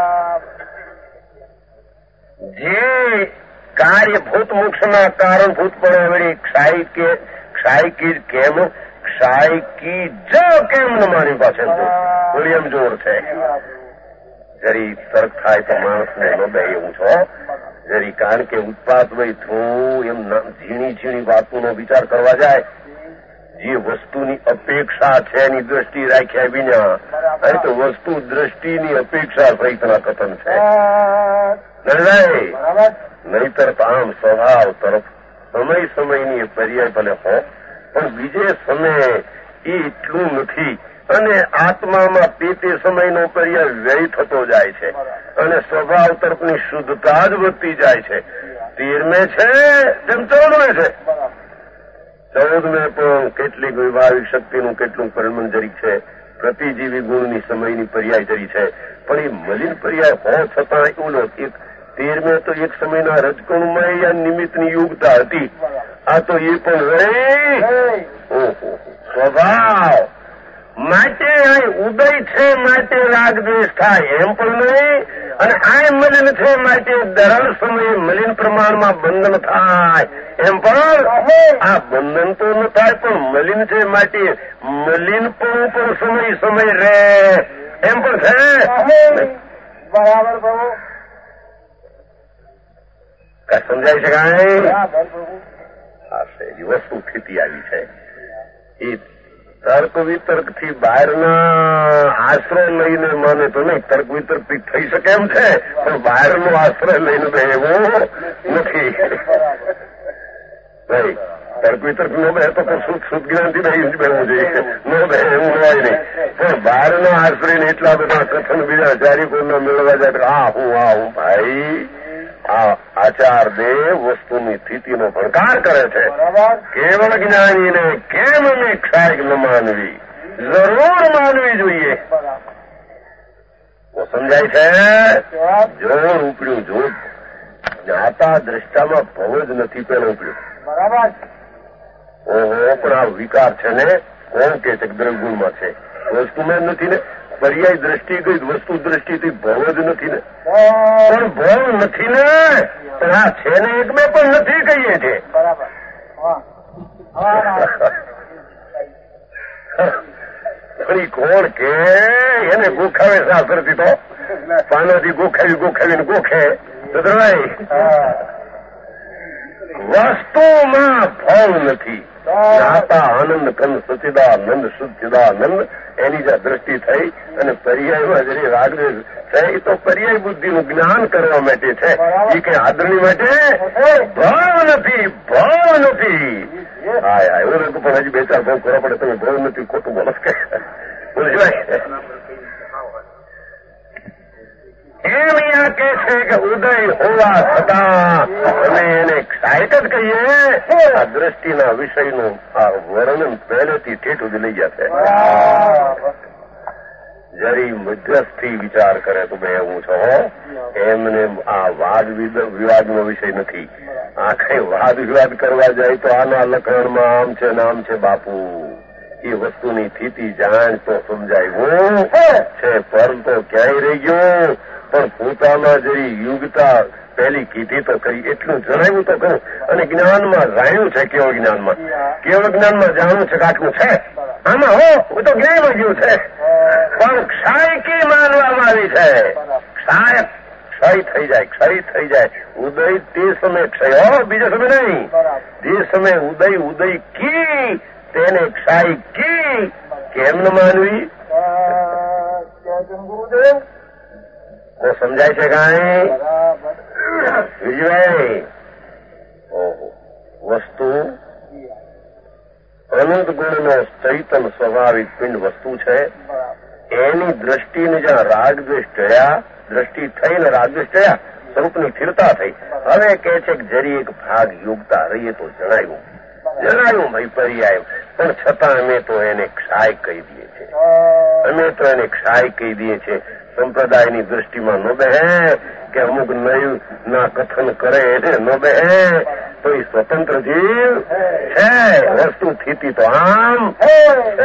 જે કાર્યભૂત મોક્ષના કારણભૂત પણ વળી ક્ષાય કે ક્ષાય કી કેમ ક્ષાય કી જ કેમ ન મારી પાસે બોલી એમ જોર છે. જરી તર્ક થાય તો માણસને ન બે એવું છો જરી કારણ કે ઉત્પાદ વય થોડું એમ ઝીણી ઝીણી વાતોનો વિચાર કરવા જાય. જે વસ્તુની અપેક્ષા છે એની દ્રષ્ટિ રાખ્યા વિના અને તો વસ્તુ દ્રષ્ટિની અપેક્ષા સહિતના કથન છે. નહીતર તો આમ સ્વભાવ તરફ સમય સમયની પર્યાય ભલે હો પણ બીજે સમયે એ એટલું નથી અને આત્મામાં તે સમયનો પર્યાય વ્યય થતો જાય છે અને સ્વભાવ તરફની શુદ્ધતા જ વધતી જાય છે. તેરમે છે તેમ ચૌદમે છે. ચૌદમે પણ કેટલીક વિભાવિક શક્તિનું કેટલું પરિમંજરી છે, પ્રતિજીવી ગુણની સમયની પર્યાય જરી છે, પણ એ મલિન પર્યાય હોવા છતાં એવું નથી. તેરમે તો એક સમયના રજકણમાં યા નિમિત્તની યુગતા હતી. આ તો એ પણ રહી ઓહો સ્વભાવ માટે અહીં ઉદય છે માટે રાગ દ્વેષ થાય એમ પણ નહીં, અને આ મલિન છે માટે દરલ સમયે મલિન પ્રમાણમાં બંધન થાય એમ પણ. આ બંધન તો ન થાય પણ મલિન છે માટે મલિન પણ પણ સમય સમય રહે એમ પણ છે. બરાબર પ્રભુ કઈ સમજાઈ શકાય? આ છે વસ્તુ સ્થિતિ આવી છે. એ તર્ક વિતર્ક થી બહારના આશ્રય લઈને માને તો નહીં. તર્ક વિતર્ક થી થઈ શકે એમ છે, પણ બહારનો આશ્રય લઈને બે એવો નથી. ભાઈ તર્ક વિતર્ક નો બે તો શુદ્ધ શુદ્ધ જ્ઞાનથી નહીં બેવું જોઈએ, નો બે એવું હોય નહીં. પણ બહારના આશ્રય ને એટલા બધા કથન બીજા ચારિકોના મેળવા જાય આ હું આ હું ભાઈ આ આચાર દેવ વસ્તુની સ્થિતિનો ભણકાર કરે છે. કેવળ જ્ઞાનીને કેમ અમે ક્ષાયક ન માનવી, જરૂર માનવી જોઈએ. સમજાય છે? જોર ઉપડ્યું જોર જ્ઞાતા દ્રષ્ટામાં ભવ જ નથી પેલો ઉપડ્યું. ઓહો પણ આ વિકાર છે ને કોણ કે છે દ્રવગુણમાં છે, વસ્તુમાં નથી ને. પર્યાય દ્રષ્ટિ ગઈ વસ્તુ દ્રષ્ટિથી ભવ જ નથી ને. પણ ભવ નથી ને, પણ આ છે ને એક બે પણ નથી કહીએ છે. ફરી કોણ કે એને ગોખાવે શાસ્ત્રથી તો પાનાથી ગોખાવી ગોખાવીને ગોખે તો ભાઈ વસ્તુમાં ભવ નથી. જ્ઞાતા આનંદ કંદ સચિદાનંદ શુદ્ધિદાનંદ એની જ્યાં દ્રષ્ટિ થઈ અને પર્યાયમાં જરી રાગદ્વેષ છે એ તો પર્યાય બુદ્ધિનું જ્ઞાન કરવા માટે છે. એ કઈ આદરણી માટે ભાવ નથી, ભાવ નથી. હા હા એવું નથી, પણ હજી બે ચાર ભાવ કરવા પડે. તમે ભાવ નથી ખોટું બોલો કે બોલાય એમ અહીંયા કે છે કે ઉદય હોવા છતાં અમે એને ક્ષાયક જ કહીએ. આ દ્રષ્ટિના વિષયનું આ વર્ણન પહેલેથી ઠેઠ સુધી લઈ જશે. જરી મધ્યસ્થી વિચાર કરે તો બે હું છો એમને આ વાદ વિવાદનો વિષય નથી. આખે વાદ વિવાદ કરવા જાય તો આના લખણમાં આમ છે ને આમ છે બાપુ. એ વસ્તુની સ્થિતિ જાણ તો સમજાયું છે, પર તો ક્યાંય રહી ગયું. પણ પોતાના જરી યુગતા પહેલી કીધી તો કરી એટલું જણાવ્યું તો કરું. અને જ્ઞાનમાં રાયું છે. કેવળ જ્ઞાનમાં કેવળ જ્ઞાનમાં જાણવું છે કે આટલું છે આમાં હો હું તો જ્ઞાનમાં ગયું છે. પણ ક્ષાયકી માનવામાં આવી છે. ક્ષાયક ક્ષય થઈ જાય, ક્ષય થઈ જાય. ઉદય તે સમયે ક્ષય હો, બીજા સમય નહીં. જે સમયે ઉદય ઉદય કી તેને ક્ષાય કી કેમ ન માનવી? તો સમજાય છે કાંઈ વિજયભાઈ? ઓહો વસ્તુ અનંત ગુણનો ચૈતન સ્વાભાવિક પિંડ વસ્તુ છે. એની દ્રષ્ટિને જ્યાં રાગદ્વેષ ટળ્યા, દ્રષ્ટિ થઈને રાગદ્વેષ ટળ્યા, સ્વરૂપની સ્થિરતા થઈ. હવે કે છે કે જરી એક ભાગ યોગતા રહીએ તો જણાવ્યું જણાવ્યું ભાઈ પર્યાય, પણ છતાં અમે તો એને ક્ષાય કહી દઈએ છીએ. અમે તો એને ક્ષાય કહી દઈએ છીએ. સંપ્રદાયની દ્રષ્ટિમાં ન બેહે કે અમુક નયું ના કથન કરે એને ન બેહે તો એ સ્વતંત્ર જીવ છે. વસ્તુ સ્થિતિ તો આમ છે.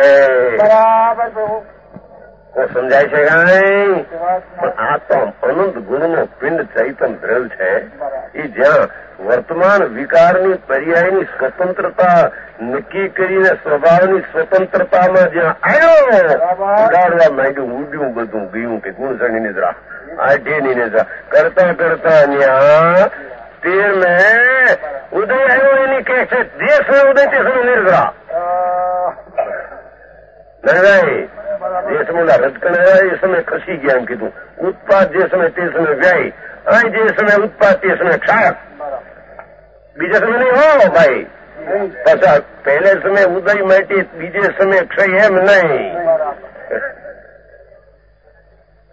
સમજાય છે કાંઈ? પણ આ તો અનંત ગુણનો પિંડ ચૈતન દ્રવ છે. એ જ્યાં વર્તમાન વિકારની પર્યાયની સ્વતંત્રતા નક્કી કરીને સ્વભાવની સ્વતંત્રતામાં જ્યાં આવ્યો ઉડાડવા માંડ્યું, ઉડ્યું બધું ગયું કે ગુણસણી નિદ્રા આઢીની નિદ્રા કરતા કરતા ત્યાં તેર ને ઉદય આવ્યો. એની કે છે દેશ ઉદય તે સમય નિર્દ્રા નહીં. જે સમયના રજકણ આવ્યા એ સમય ખસી ગયા એમ કીધું. ઉત્પાદ જે સમય તે સમય વ્યાય, અહીં જે સમય ઉત્પાદ તે સમય ક્ષાયક, બીજા સમય નહીં હો ભાઈ. પાછા પહેલે સમય ઉદય માટે બીજે સમય ક્ષય એમ નહીં.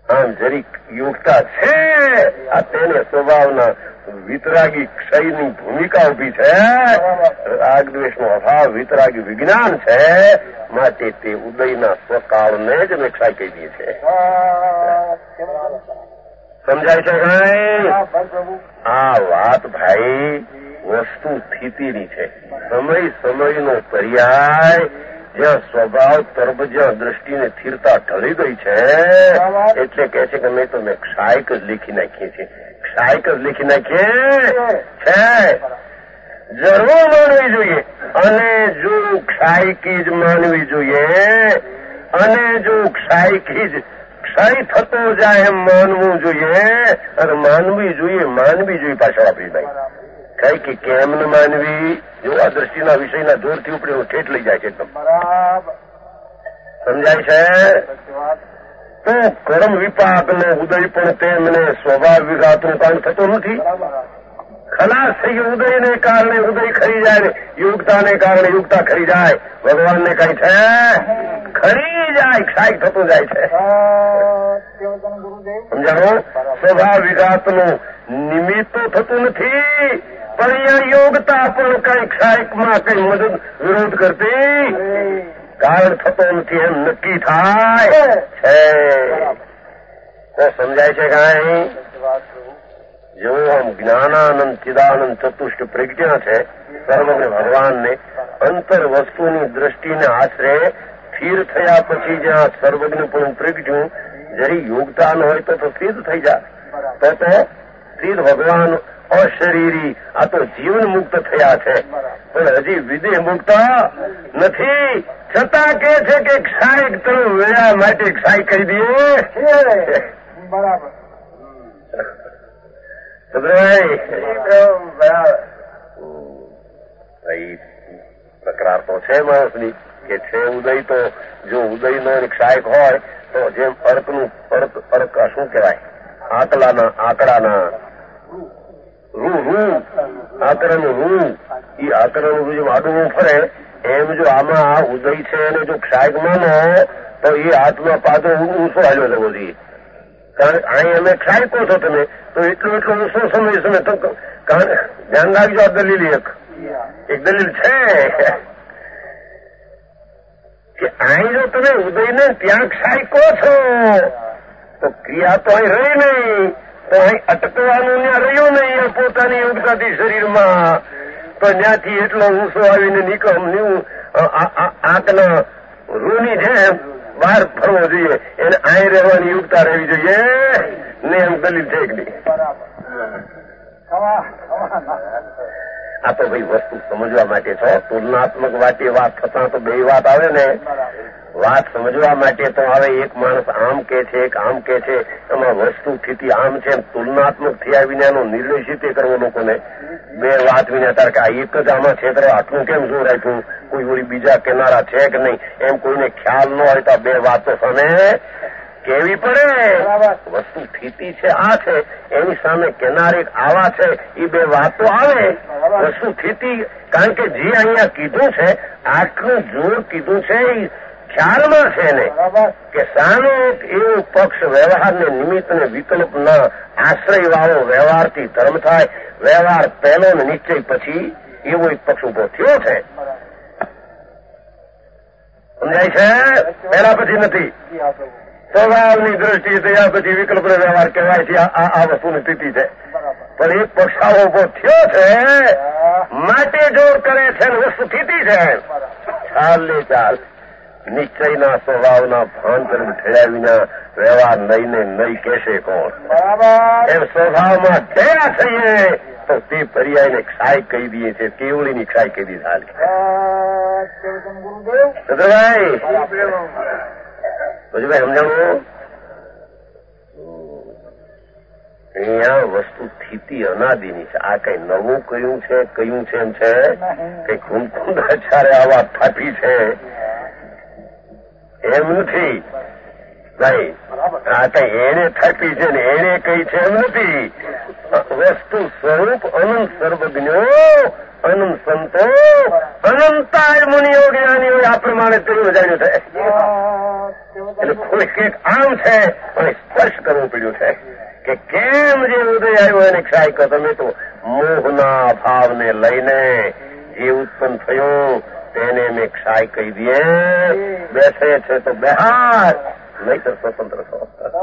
આમ જરીક યોગતા છે આ તેને સ્વભાવના વિતરાગી ક્ષયની ભૂમિકા ઉભી છે. રાગ દ્વેષનો અભાવ વિતરાગી વિજ્ઞાન છે, માટે તે ઉદયના સ્વકાળને જ અમે ક્ષય કહી દઈએ છીએ. સમજાય છે કઈ? આ વાત ભાઈ વસ્તુ સ્થિતિની છે. સમય સમયનો પર્યાય જ્યાં સ્વભાવ તરફ જ્યાં દ્રષ્ટિને સ્થિરતા ઢળી ગઈ છે એટલે કે છે કે મેં તો મેં ક્ષાયક જ લીખી નાખીએ છીએ. ક્ષાયક જ લીખી નાખીએ છે. જરૂર માનવી જોઈએ અને જો ક્ષાયકી જ માનવી જોઈએ અને જો ક્ષાયકી જ ક્ષય થતો જાય એમ માનવું જોઈએ અને માનવી જોઈએ માનવી જોઈએ પાછળ આપી ભાઈ કઈ કે કેમ ન માનવી જો આ દ્રષ્ટિના વિષયના જોરથી ઉપડે ઠેઠ લઈ જાય છે એકદમ. સમજાય છે? તો કર્મ વિપાકનો ઉદય પણ તેમને સ્વભાવ વિઘાતનું કારણ થતો નથી. ખલાસ થઈ ગયું ઉદયને કારણે ઉદય ખરી જાય, યોગતાને કારણે યોગતા ખરી જાય. ભગવાનને કઈ છે ખરી જાય, ક્ષાય થતું જાય છે. સમજાવો? સ્વભાવ વિઘાતનું નિમિત્ત તો થતું નથી, પણ અહીંયા યોગતા પણ કઈ ક્ષાયકમાં કઈ મદદ વિરોધ કરતી કારણ થતો નથી એમ નક્કી થાય છે. તો સમજાય છે કાંઈ? જો આમ જ્ઞાનાનંદ ચિદાનંદ ચતુષ્ટ પ્રજ્ઞા છે સર્વજ્ઞ ભગવાનને અંતર વસ્તુની દ્રષ્ટિને આશરે સ્થિર થયા પછી જ્યાં સર્વજ્ઞ પણ પ્રગટ્યું જરી યોગતા ન હોય તો તો સિદ્ધ થઈ જાય. તો તો સિદ્ધ ભગવાન અશરીરી આ તો જીવન મુક્ત થયા છે પણ હજી વિદેહ મુક્ત નથી. છતાં કે છે કે ક્ષાય તરફ વળ્યા માટે ક્ષાય કરી દઈએ. બરાબર. ભાઈ તકરાર તો છે માણસની કે છે ઉદય તો જો ઉદયનો ક્ષાયક હોય તો જેમ અર્કનું અર્ક અર્ક શું કહેવાય આકલાના આંકડાના રૂ રૂ આકડાનું રૂ એ આકડાનું જેમ આડું ફરે એમ જો આમાં આ ઉદય છે અને જો ક્ષાયક માનો તો એ હાથમાં પાદરો ઊંચો હાલ્યો જવો જોઈએ. કારણ અહીં અમે ક્ષાયકો છો તમે તો એટલું એટલું ઊંચો સમય સમય કારણ ધ્યાન રાખજો. આ દલીલ એક એક દલીલ છે કે અહીં જો તમે ઉદયને ત્યાં ક્ષાયકો છો તો ક્રિયા તો અહીં રહી નહીં, તો અહીં અટકવાનું ત્યાં રહ્યું નહીં પોતાની યોગતાથી શરીરમાં, તો ત્યાંથી એટલો ઊંચો આવીને નીકળ આંકના રૂની જેમ બહાર ફરવો જોઈએ એને અહીં રહેવાની યોગતા રહેવી જોઈએ ને એમ દલીલ છે કે નહીં? આ તો ભાઈ વસ્તુ સમજવા માટે છો. તુલનાત્મક વાતે વાત થતા તો બે વાત આવે ને. વાત સમજવા માટે તો આવે એક માણસ આમ કે છે એક આમ કે છે એમાં વસ્તુ સ્થિતિ આમ છે તુલનાત્મક થયા વિનાનો નિર્દેશિત કરવો લોકોને બે વાત વિના તાર કે આ એક જ આમાં છે તો આટલું કેમ જોર રાખ્યું કોઈ વળી બીજા કિનારા છે કે નહીં એમ કોઈને ખ્યાલ ન હોય તો બે વાતો સામે કેવી પડે. વસ્તુ સ્થિતિ છે આ છે એની સામે કિનારે આવા છે એ બે વાતો આવે. વસ્તુ સ્થિતિ કારણ કે જે અહીંયા કીધું છે આટલું જોર કીધું છે એ ખ્યાલમાં છે ને કે સામે એક એવો પક્ષ વ્યવહારને નિમિત્તને વિકલ્પના આશ્રય વાળો વ્યવહારથી ધર્મ થાય. વ્યવહાર પહેલો ને નિશ્ચય પછી એવો એક પક્ષ ઉભો થયો છે. સમજાય છે? પહેલા પછી નથી. સ્વભાવની દ્રષ્ટિએ થયા પછી વિકલ્પ વ્યવહાર કહેવાય છે. આ વસ્તુની સ્થિતિ છે પણ એક પક્ષ આવો ઉભો થયો છે માટે જોર કરે છે ને વસ્તુ સ્થિતિ છે. ચાલ લે ચાલ નિશ્ચયના સ્વભાવના ભાન તરફ ઠેર્યા વિના વ્યવહાર નહીને નહીં કહેશે કોણ? એમ સ્વભાવમાં ઠેરા થઈએ તો તે પર્યાયને ક્ષાય કહી દઈએ છે. કેવળીની ક્ષાય કહી દીધી હાલ. ભાઈ પછી ભાઈ સમજાવું અહીંયા વસ્તુ સ્થિતિ અનાદિની છે. આ કઈ નવું કયું છે કયું છે એમ છે કઈ ખૂંદાચારે આ વાત થાપી છે એમ નથી ભાઈ. આ કઈ એને થાપી છે ને એને કઈ છે એમ નથી. વસ્તુ સ્વરૂપ અનંત સર્વજ્ઞો અનંત સંતો અનંતાય મુનિઓ જ્ઞાનીઓ આ પ્રમાણે તેનું જાણ્યું છે. એટલે કોઈ કંઈક આમ છે અને સ્પર્શ જેમ જે ઉદય આવ્યો એને ક્ષાય કહો. તમે તો મોહના ભાવને લઈને જે ઉત્પન્ન થયું તેને મેં ક્ષાય કહી દઈએ. બેસે છે તો બહાર, નહીં તો સ્વતંત્ર છો.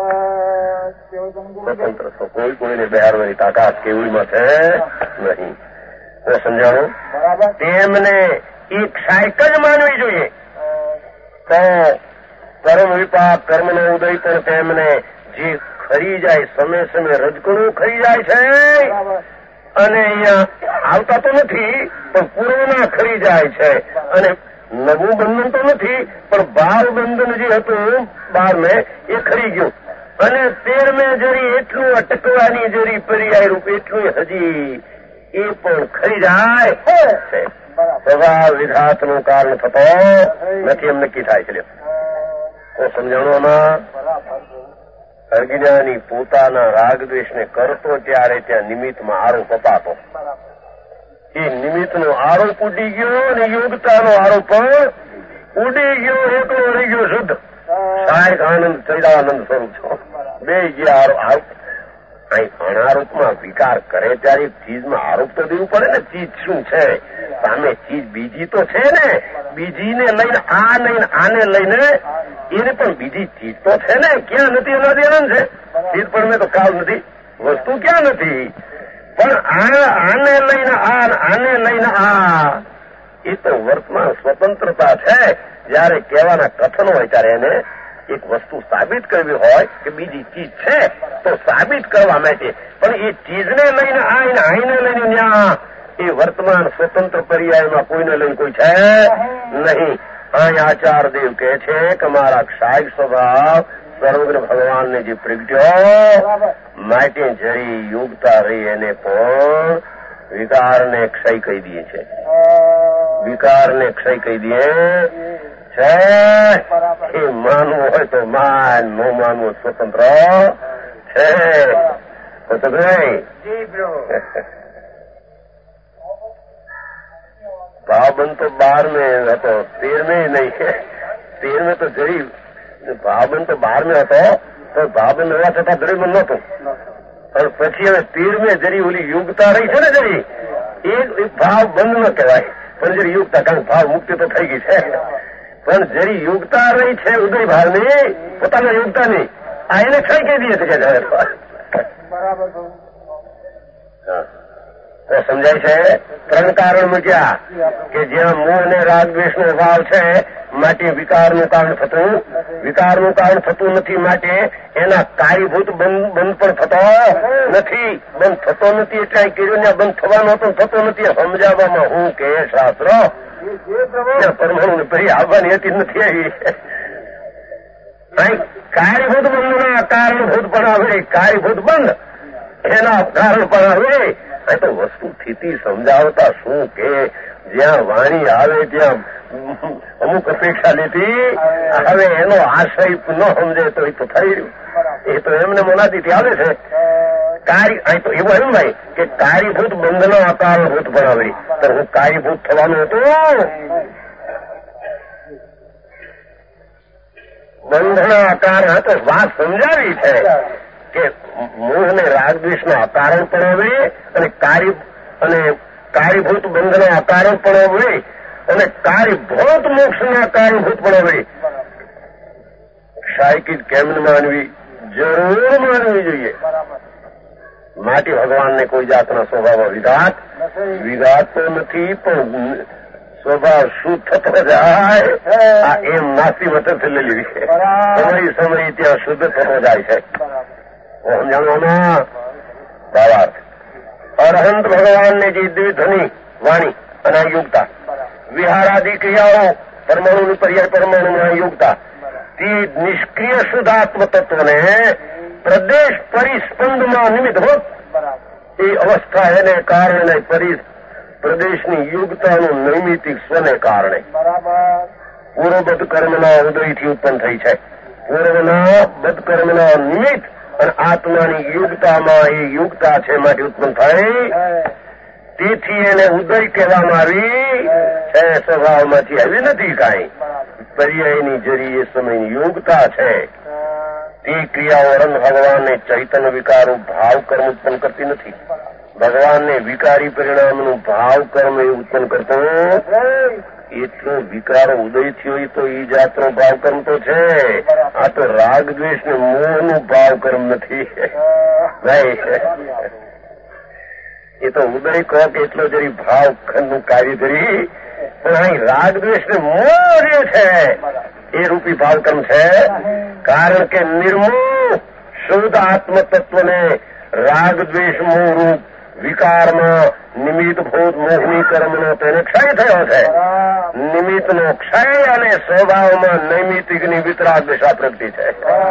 સ્વતંત્ર છો. કોઈ કોઈને બહારવાની તાકાત કેવડીમાં છે નહીં. તો સમજાણું? તેમને એ ક્ષાયક જ માનવી જોઈએ. તો કર્મ વિપાક કર્મનો ઉદય પણ તેમને જે ખરી જાય, સમય સમય રજકણું ખરી જાય છે. અને અહીંયા આવતા તો નથી પણ પૂર્વના ખરી જાય છે. અને નવું બંધન તો નથી પણ ભાવ બંધન જે હતું બાર મેં એ ખરી ગયું. અને તેર મેં જરી એટલું અટકવાની જરી પર્યાય રૂપ એટલું હજી એ પણ ખરી જાય છે. સ્વભાવ વિધાતનું કારણ થતો નથી એમ નક્કી થાય છે. તો સમજાણવામાં અજ્ઞાની પોતાના રાગદ્વેષને કરતો ત્યારે ત્યાં નિમિત્તમાં આરોપ અપાતો. એ નિમિત્તનો આરોપ ઉડી ગયો અને યોગતાનો આરોપ પણ ઉડી ગયો. એકલો રહી ગયો શુદ્ધ સહાયક આનંદ ચૈદાનંદ સ્વરૂપ છો. બે ગયા આરોપ. અનારોપમાં વિકાર કરે ત્યારે ચીજમાં આરોપ તો દેવું પડે ને. ચીજ શું છે? સામે ચીજ બીજી તો છે ને. બીજીને લઈને આ લઈને આને લઈને એને પણ બીજી ચીજ તો છે ને. ક્યાં નથી એનાથી આનંદ છે. ચીજ પણ મેં તો કાલ નથી, વસ્તુ ક્યાં નથી. પણ આ આને લઈને આ આને લઈને આ એ તો વર્તમાન સ્વતંત્રતા છે. જયારે કહેવાના કથન હોય ત્યારે એને એક વસ્તુ સાબિત કરવી હોય કે બીજી ચીજ છે તો સાબિત કરવા માટે. પણ એ ચીજને લઈને આઈને આઈને લઈને ન્યા એ વર્તમાન સ્વતંત્ર પર્યાયમાં કોઈને લઈને કોઈ છે નહીં. અહીં આચાર દેવ કહે છે કે મારા ક્ષાય સ્વભાવ સર્વજ્ઞ ભગવાનને જે પ્રગટ્યો માટે જરી યોગતા રહી એને પણ વિકારને ક્ષય કહી દે છે. વિકારને ક્ષય કહી દે છે. એ માનવું હોય તો માન, ન માનવું સ્વતંત્ર છે. સ્વતંત્ર નહીં. ભાવબંધ તો બાર મેં હતો, તેર મેં નહીં. તેર મેં તો જરી ભાવબંધ તો બાર મેં હતો તો ભાવબંધ હોવા છતાં દરેકમાં નહોતું. અને પછી હવે તેર મેં જરી ઓલી યોગતા રહી છે ને જરી એ ભાવ બંધ ન કહેવાય પણ જરી યોગતા, કારણ ભાવ મુક્તિ તો થઈ ગઈ છે. પણ જરી યોગતા રહી છે ઉદય ભાવની પોતાના યોગતાની આ એને ક્ષય કહી દઈએ છે. બરાબર તો સમજાય છે. ત્રણ કારણ મૂક્યા કે જ્યાં મોહ અને રાગદ્વેષ નો ભાવ છે માટે વિકારનું કારણ થતું, વિકારનું કારણ થતું નથી માટે એના કારીભૂત બંધ બંધ પણ થતો નથી. બંધ થતો નથી એટલે કિરણ્ય બંધ થવાનો તો થતો નથી. સમજાવવામાં હું કે શાસ્ત્ર પરમાણુ ફરી આવવાની હતી નથી આવી. કારીભૂત બંધના કારણભૂત પણ આવે, કારીભૂત બંધ એના કારણ પણ આવે. આ તો વસ્તુ સ્થિતિ સમજાવતા શું કે જ્યાં વાણી આવે ત્યાં અમુક અપેક્ષા લીધી. હવે એનો આશય ન સમજે તો એ તો થઈ રહ્યું. એ તો એમને મોનાદીથી આવે છે. કાર્ય તો એવું એમ ભાઈ કે કારીભૂત બંધના અકારણભૂત બનાવી તો હું કારીભૂત થવાનું હતું. બંધના અકારણ તો વાત સમજાવી છે કે મોહ ને રાગદ્વેષના અકારણ પણ આવે અને કાર્ય અને કારીભૂત બંધના અકારણ પણ આવે અને કારીભૂત મોક્ષના કારણભૂત પણ આવે. શાયકી કેમ માનવી? જરૂર માનવી જોઈએ. માટે ભગવાનને કોઈ જાતના સ્વભાવમાં વિઘાત વિઘાત તો નથી પણ સ્વભાવ શું થતો જાય આ એમ નાસ્તી વતનથી લઈ લેવી છે. સમય સમય ત્યાં શુદ્ધ થતો જાય છે. સમજાણવામાં ભાવાર્થ અરહંત ભગવાનને જે દ્વિધ્વનિ વાણી અને યોગતા વિહારાદિ ક્રિયાઓ પરમાણુની પર્યાય પરમાણુની યોગતા તે નિષ્ક્રિય શુદ્ધાત્મ તત્વને પ્રદેશ પરિસ્પંદમાં નિમિત્તભૂત એ અવસ્થા એને કારણે પ્રદેશની યોગતાનું નૈમિતિક સ્વને કારણે પૂર્વબદ્ધ કર્મના ઉદયથી ઉત્પન્ન થઈ છે. પૂર્વના બદ્ધકર્મના નિમિત્ત અને આત્માની યોગતામાં એ યોગતા છે માટે ઉત્પન્ન થઈ. તેથી એને ઉદય કહેવામાં આવી છે. સ્વભાવમાંથી આવી નથી કાંઈ. પર્યાયની જરી એ સમયની યોગતા છે. તે ક્રિયાઓ અનંત ભગવાનને ચૈતન્ય વિકારો ભાવ કર્મ ઉત્પન્ન કરતી નથી. ભગવાનને વિકારી પરિણામનું ભાવ કર્મ એ ઉત્પન્ન કરતો એટલો વિકારો ઉદય થયો તો એ જાતનો ભાવ કર્મ તો છે. આ તો રાગ દ્વેષ ને મોહનું ભાવ કર્મ નથી. એ તો ઉદય કહો કે એટલો જરી ભાવ નું કાર્ય કરી, પણ અહીં રાગ દ્વેષ ને મોહ જે છે એ રૂપી ભાવ કર્મ છે. કારણ કે નિર્મોહ શુદ્ધ આત્મતત્વને રાગ દ્વેષ મોહ રૂપ વિકારમાં નિમિત્ત ભૂત મોહની કર્મનો તેને ક્ષય થયો છે. નિમિત્તનો ક્ષય અને સ્વભાવમાં નૈમિતિકની વિતરાગ દશા પ્રગતિ છે.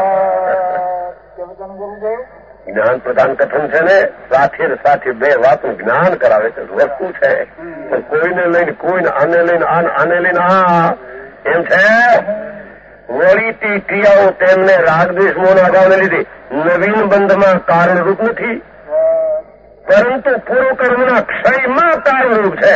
જ્ઞાન પ્રધાન કથન છે ને, સાથે સાથે બે વાતનું જ્ઞાન કરાવે છે. વસ્તુ છે પણ કોઈને લઈને કોઈને આને લઈને આને આને લઈને આ એમ છે. વળીતી ક્રિયાઓ તેમને રાગદ્વેષ મોહના અભાવને લીધે નવીન બંધમાં કારણરૂપ નથી, પરંતુ પૂર્વ કર્મના ક્ષયમાં કારણરૂપ છે.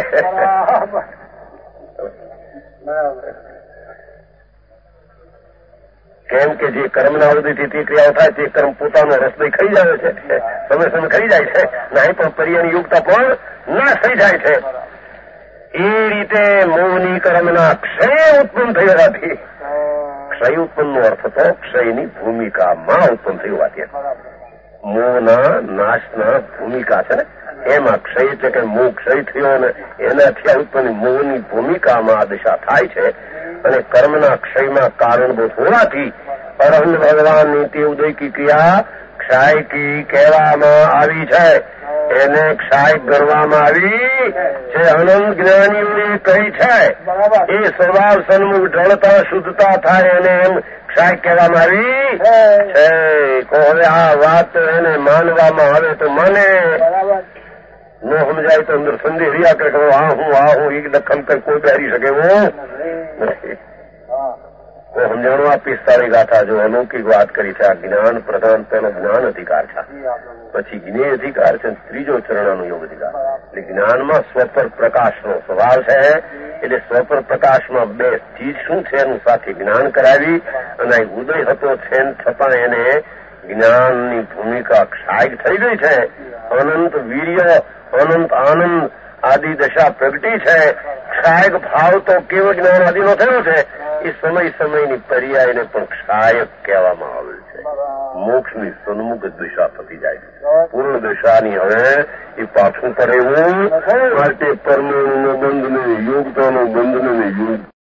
કેમ કે જે કર્મના અવધિથી તે ક્રિયાઓ થાય તે કર્મ પોતાનો રસદય ખાઈ જાય છે, સમય સમય ખાઈ જાય છે. નહીં પણ પર્યાની યુક્તા પણ નાશ થઈ જાય છે. એ રીતે મોહની કર્મના ક્ષય ઉત્પન્ન થઈ હોવાથી, ક્ષય ઉત્પન્નનો અર્થ તો ક્ષયની ભૂમિકામાં ઉત્પન્ન થઈ હોવાથી મોહના નાશના ભૂમિકા છે ને, એમાં ક્ષય એટલે કે મોહ ક્ષય થયો ને એનાથી ઉત્પન્ન મોહની ભૂમિકામાં આ દિશા થાય છે. અને કર્મના ક્ષયમાં કારણભૂત હોવાથી પરમ ભગવાનની તે ઉદયકી ક્રિયા ક્ષાયકી કહેવામાં આવી છે. એને ક્ષાય ગણવામાં આવી છે. અનંત જ્ઞાનીઓએ કહી છે એ સ્વભાવ સન્મુખ ઢળતા શુદ્ધતા થાય એને એમ ક્ષાય કહેવામાં આવી છે. હવે આ વાત એને માનવામાં આવે તો મને ન સમજાય તો અંદર સંદેહ રહ્યા કે આ હું આ હું એક દખલ કઈ કોઈ બેરી શકે એવું નથી. સમજાણું આ પિસ્તાળી ગાથા જો અલૌકિક વાત કરી છે. આ જ્ઞાન પ્રધાન પેલો જ્ઞાન અધિકાર છે, પછી જ્ઞેય અધિકાર છે, ત્રીજો ચરણાનો યોગ અધિકાર. એટલે જ્ઞાનમાં સ્વપર પ્રકાશનો સ્વભાવ છે. એટલે સ્વપર પ્રકાશમાં બે ચીજ શું છે એનું સાથે જ્ઞાન કરાવી અને ઉદય હતો છે છતાં એને જ્ઞાનની ભૂમિકા ક્ષાય થઈ ગઈ છે. અનંત વીર્ય અનંત આનંદ આદિ દશા પ્રગટી છે. ક્ષાયક ભાવ તો કેવ જ્ઞાન આદિનો થયો છે. એ સમય સમયની પર્યાયને પણ ક્ષાયક કહેવામાં આવેલ છે. મોક્ષની સન્મુખ દિશા થતી જાય છે. પૂર્ણ દિશાની હવે એ પાછું પડે એવું માટે પરમાણુનો બંધ ને યોગતાનો બંધ ને યોગ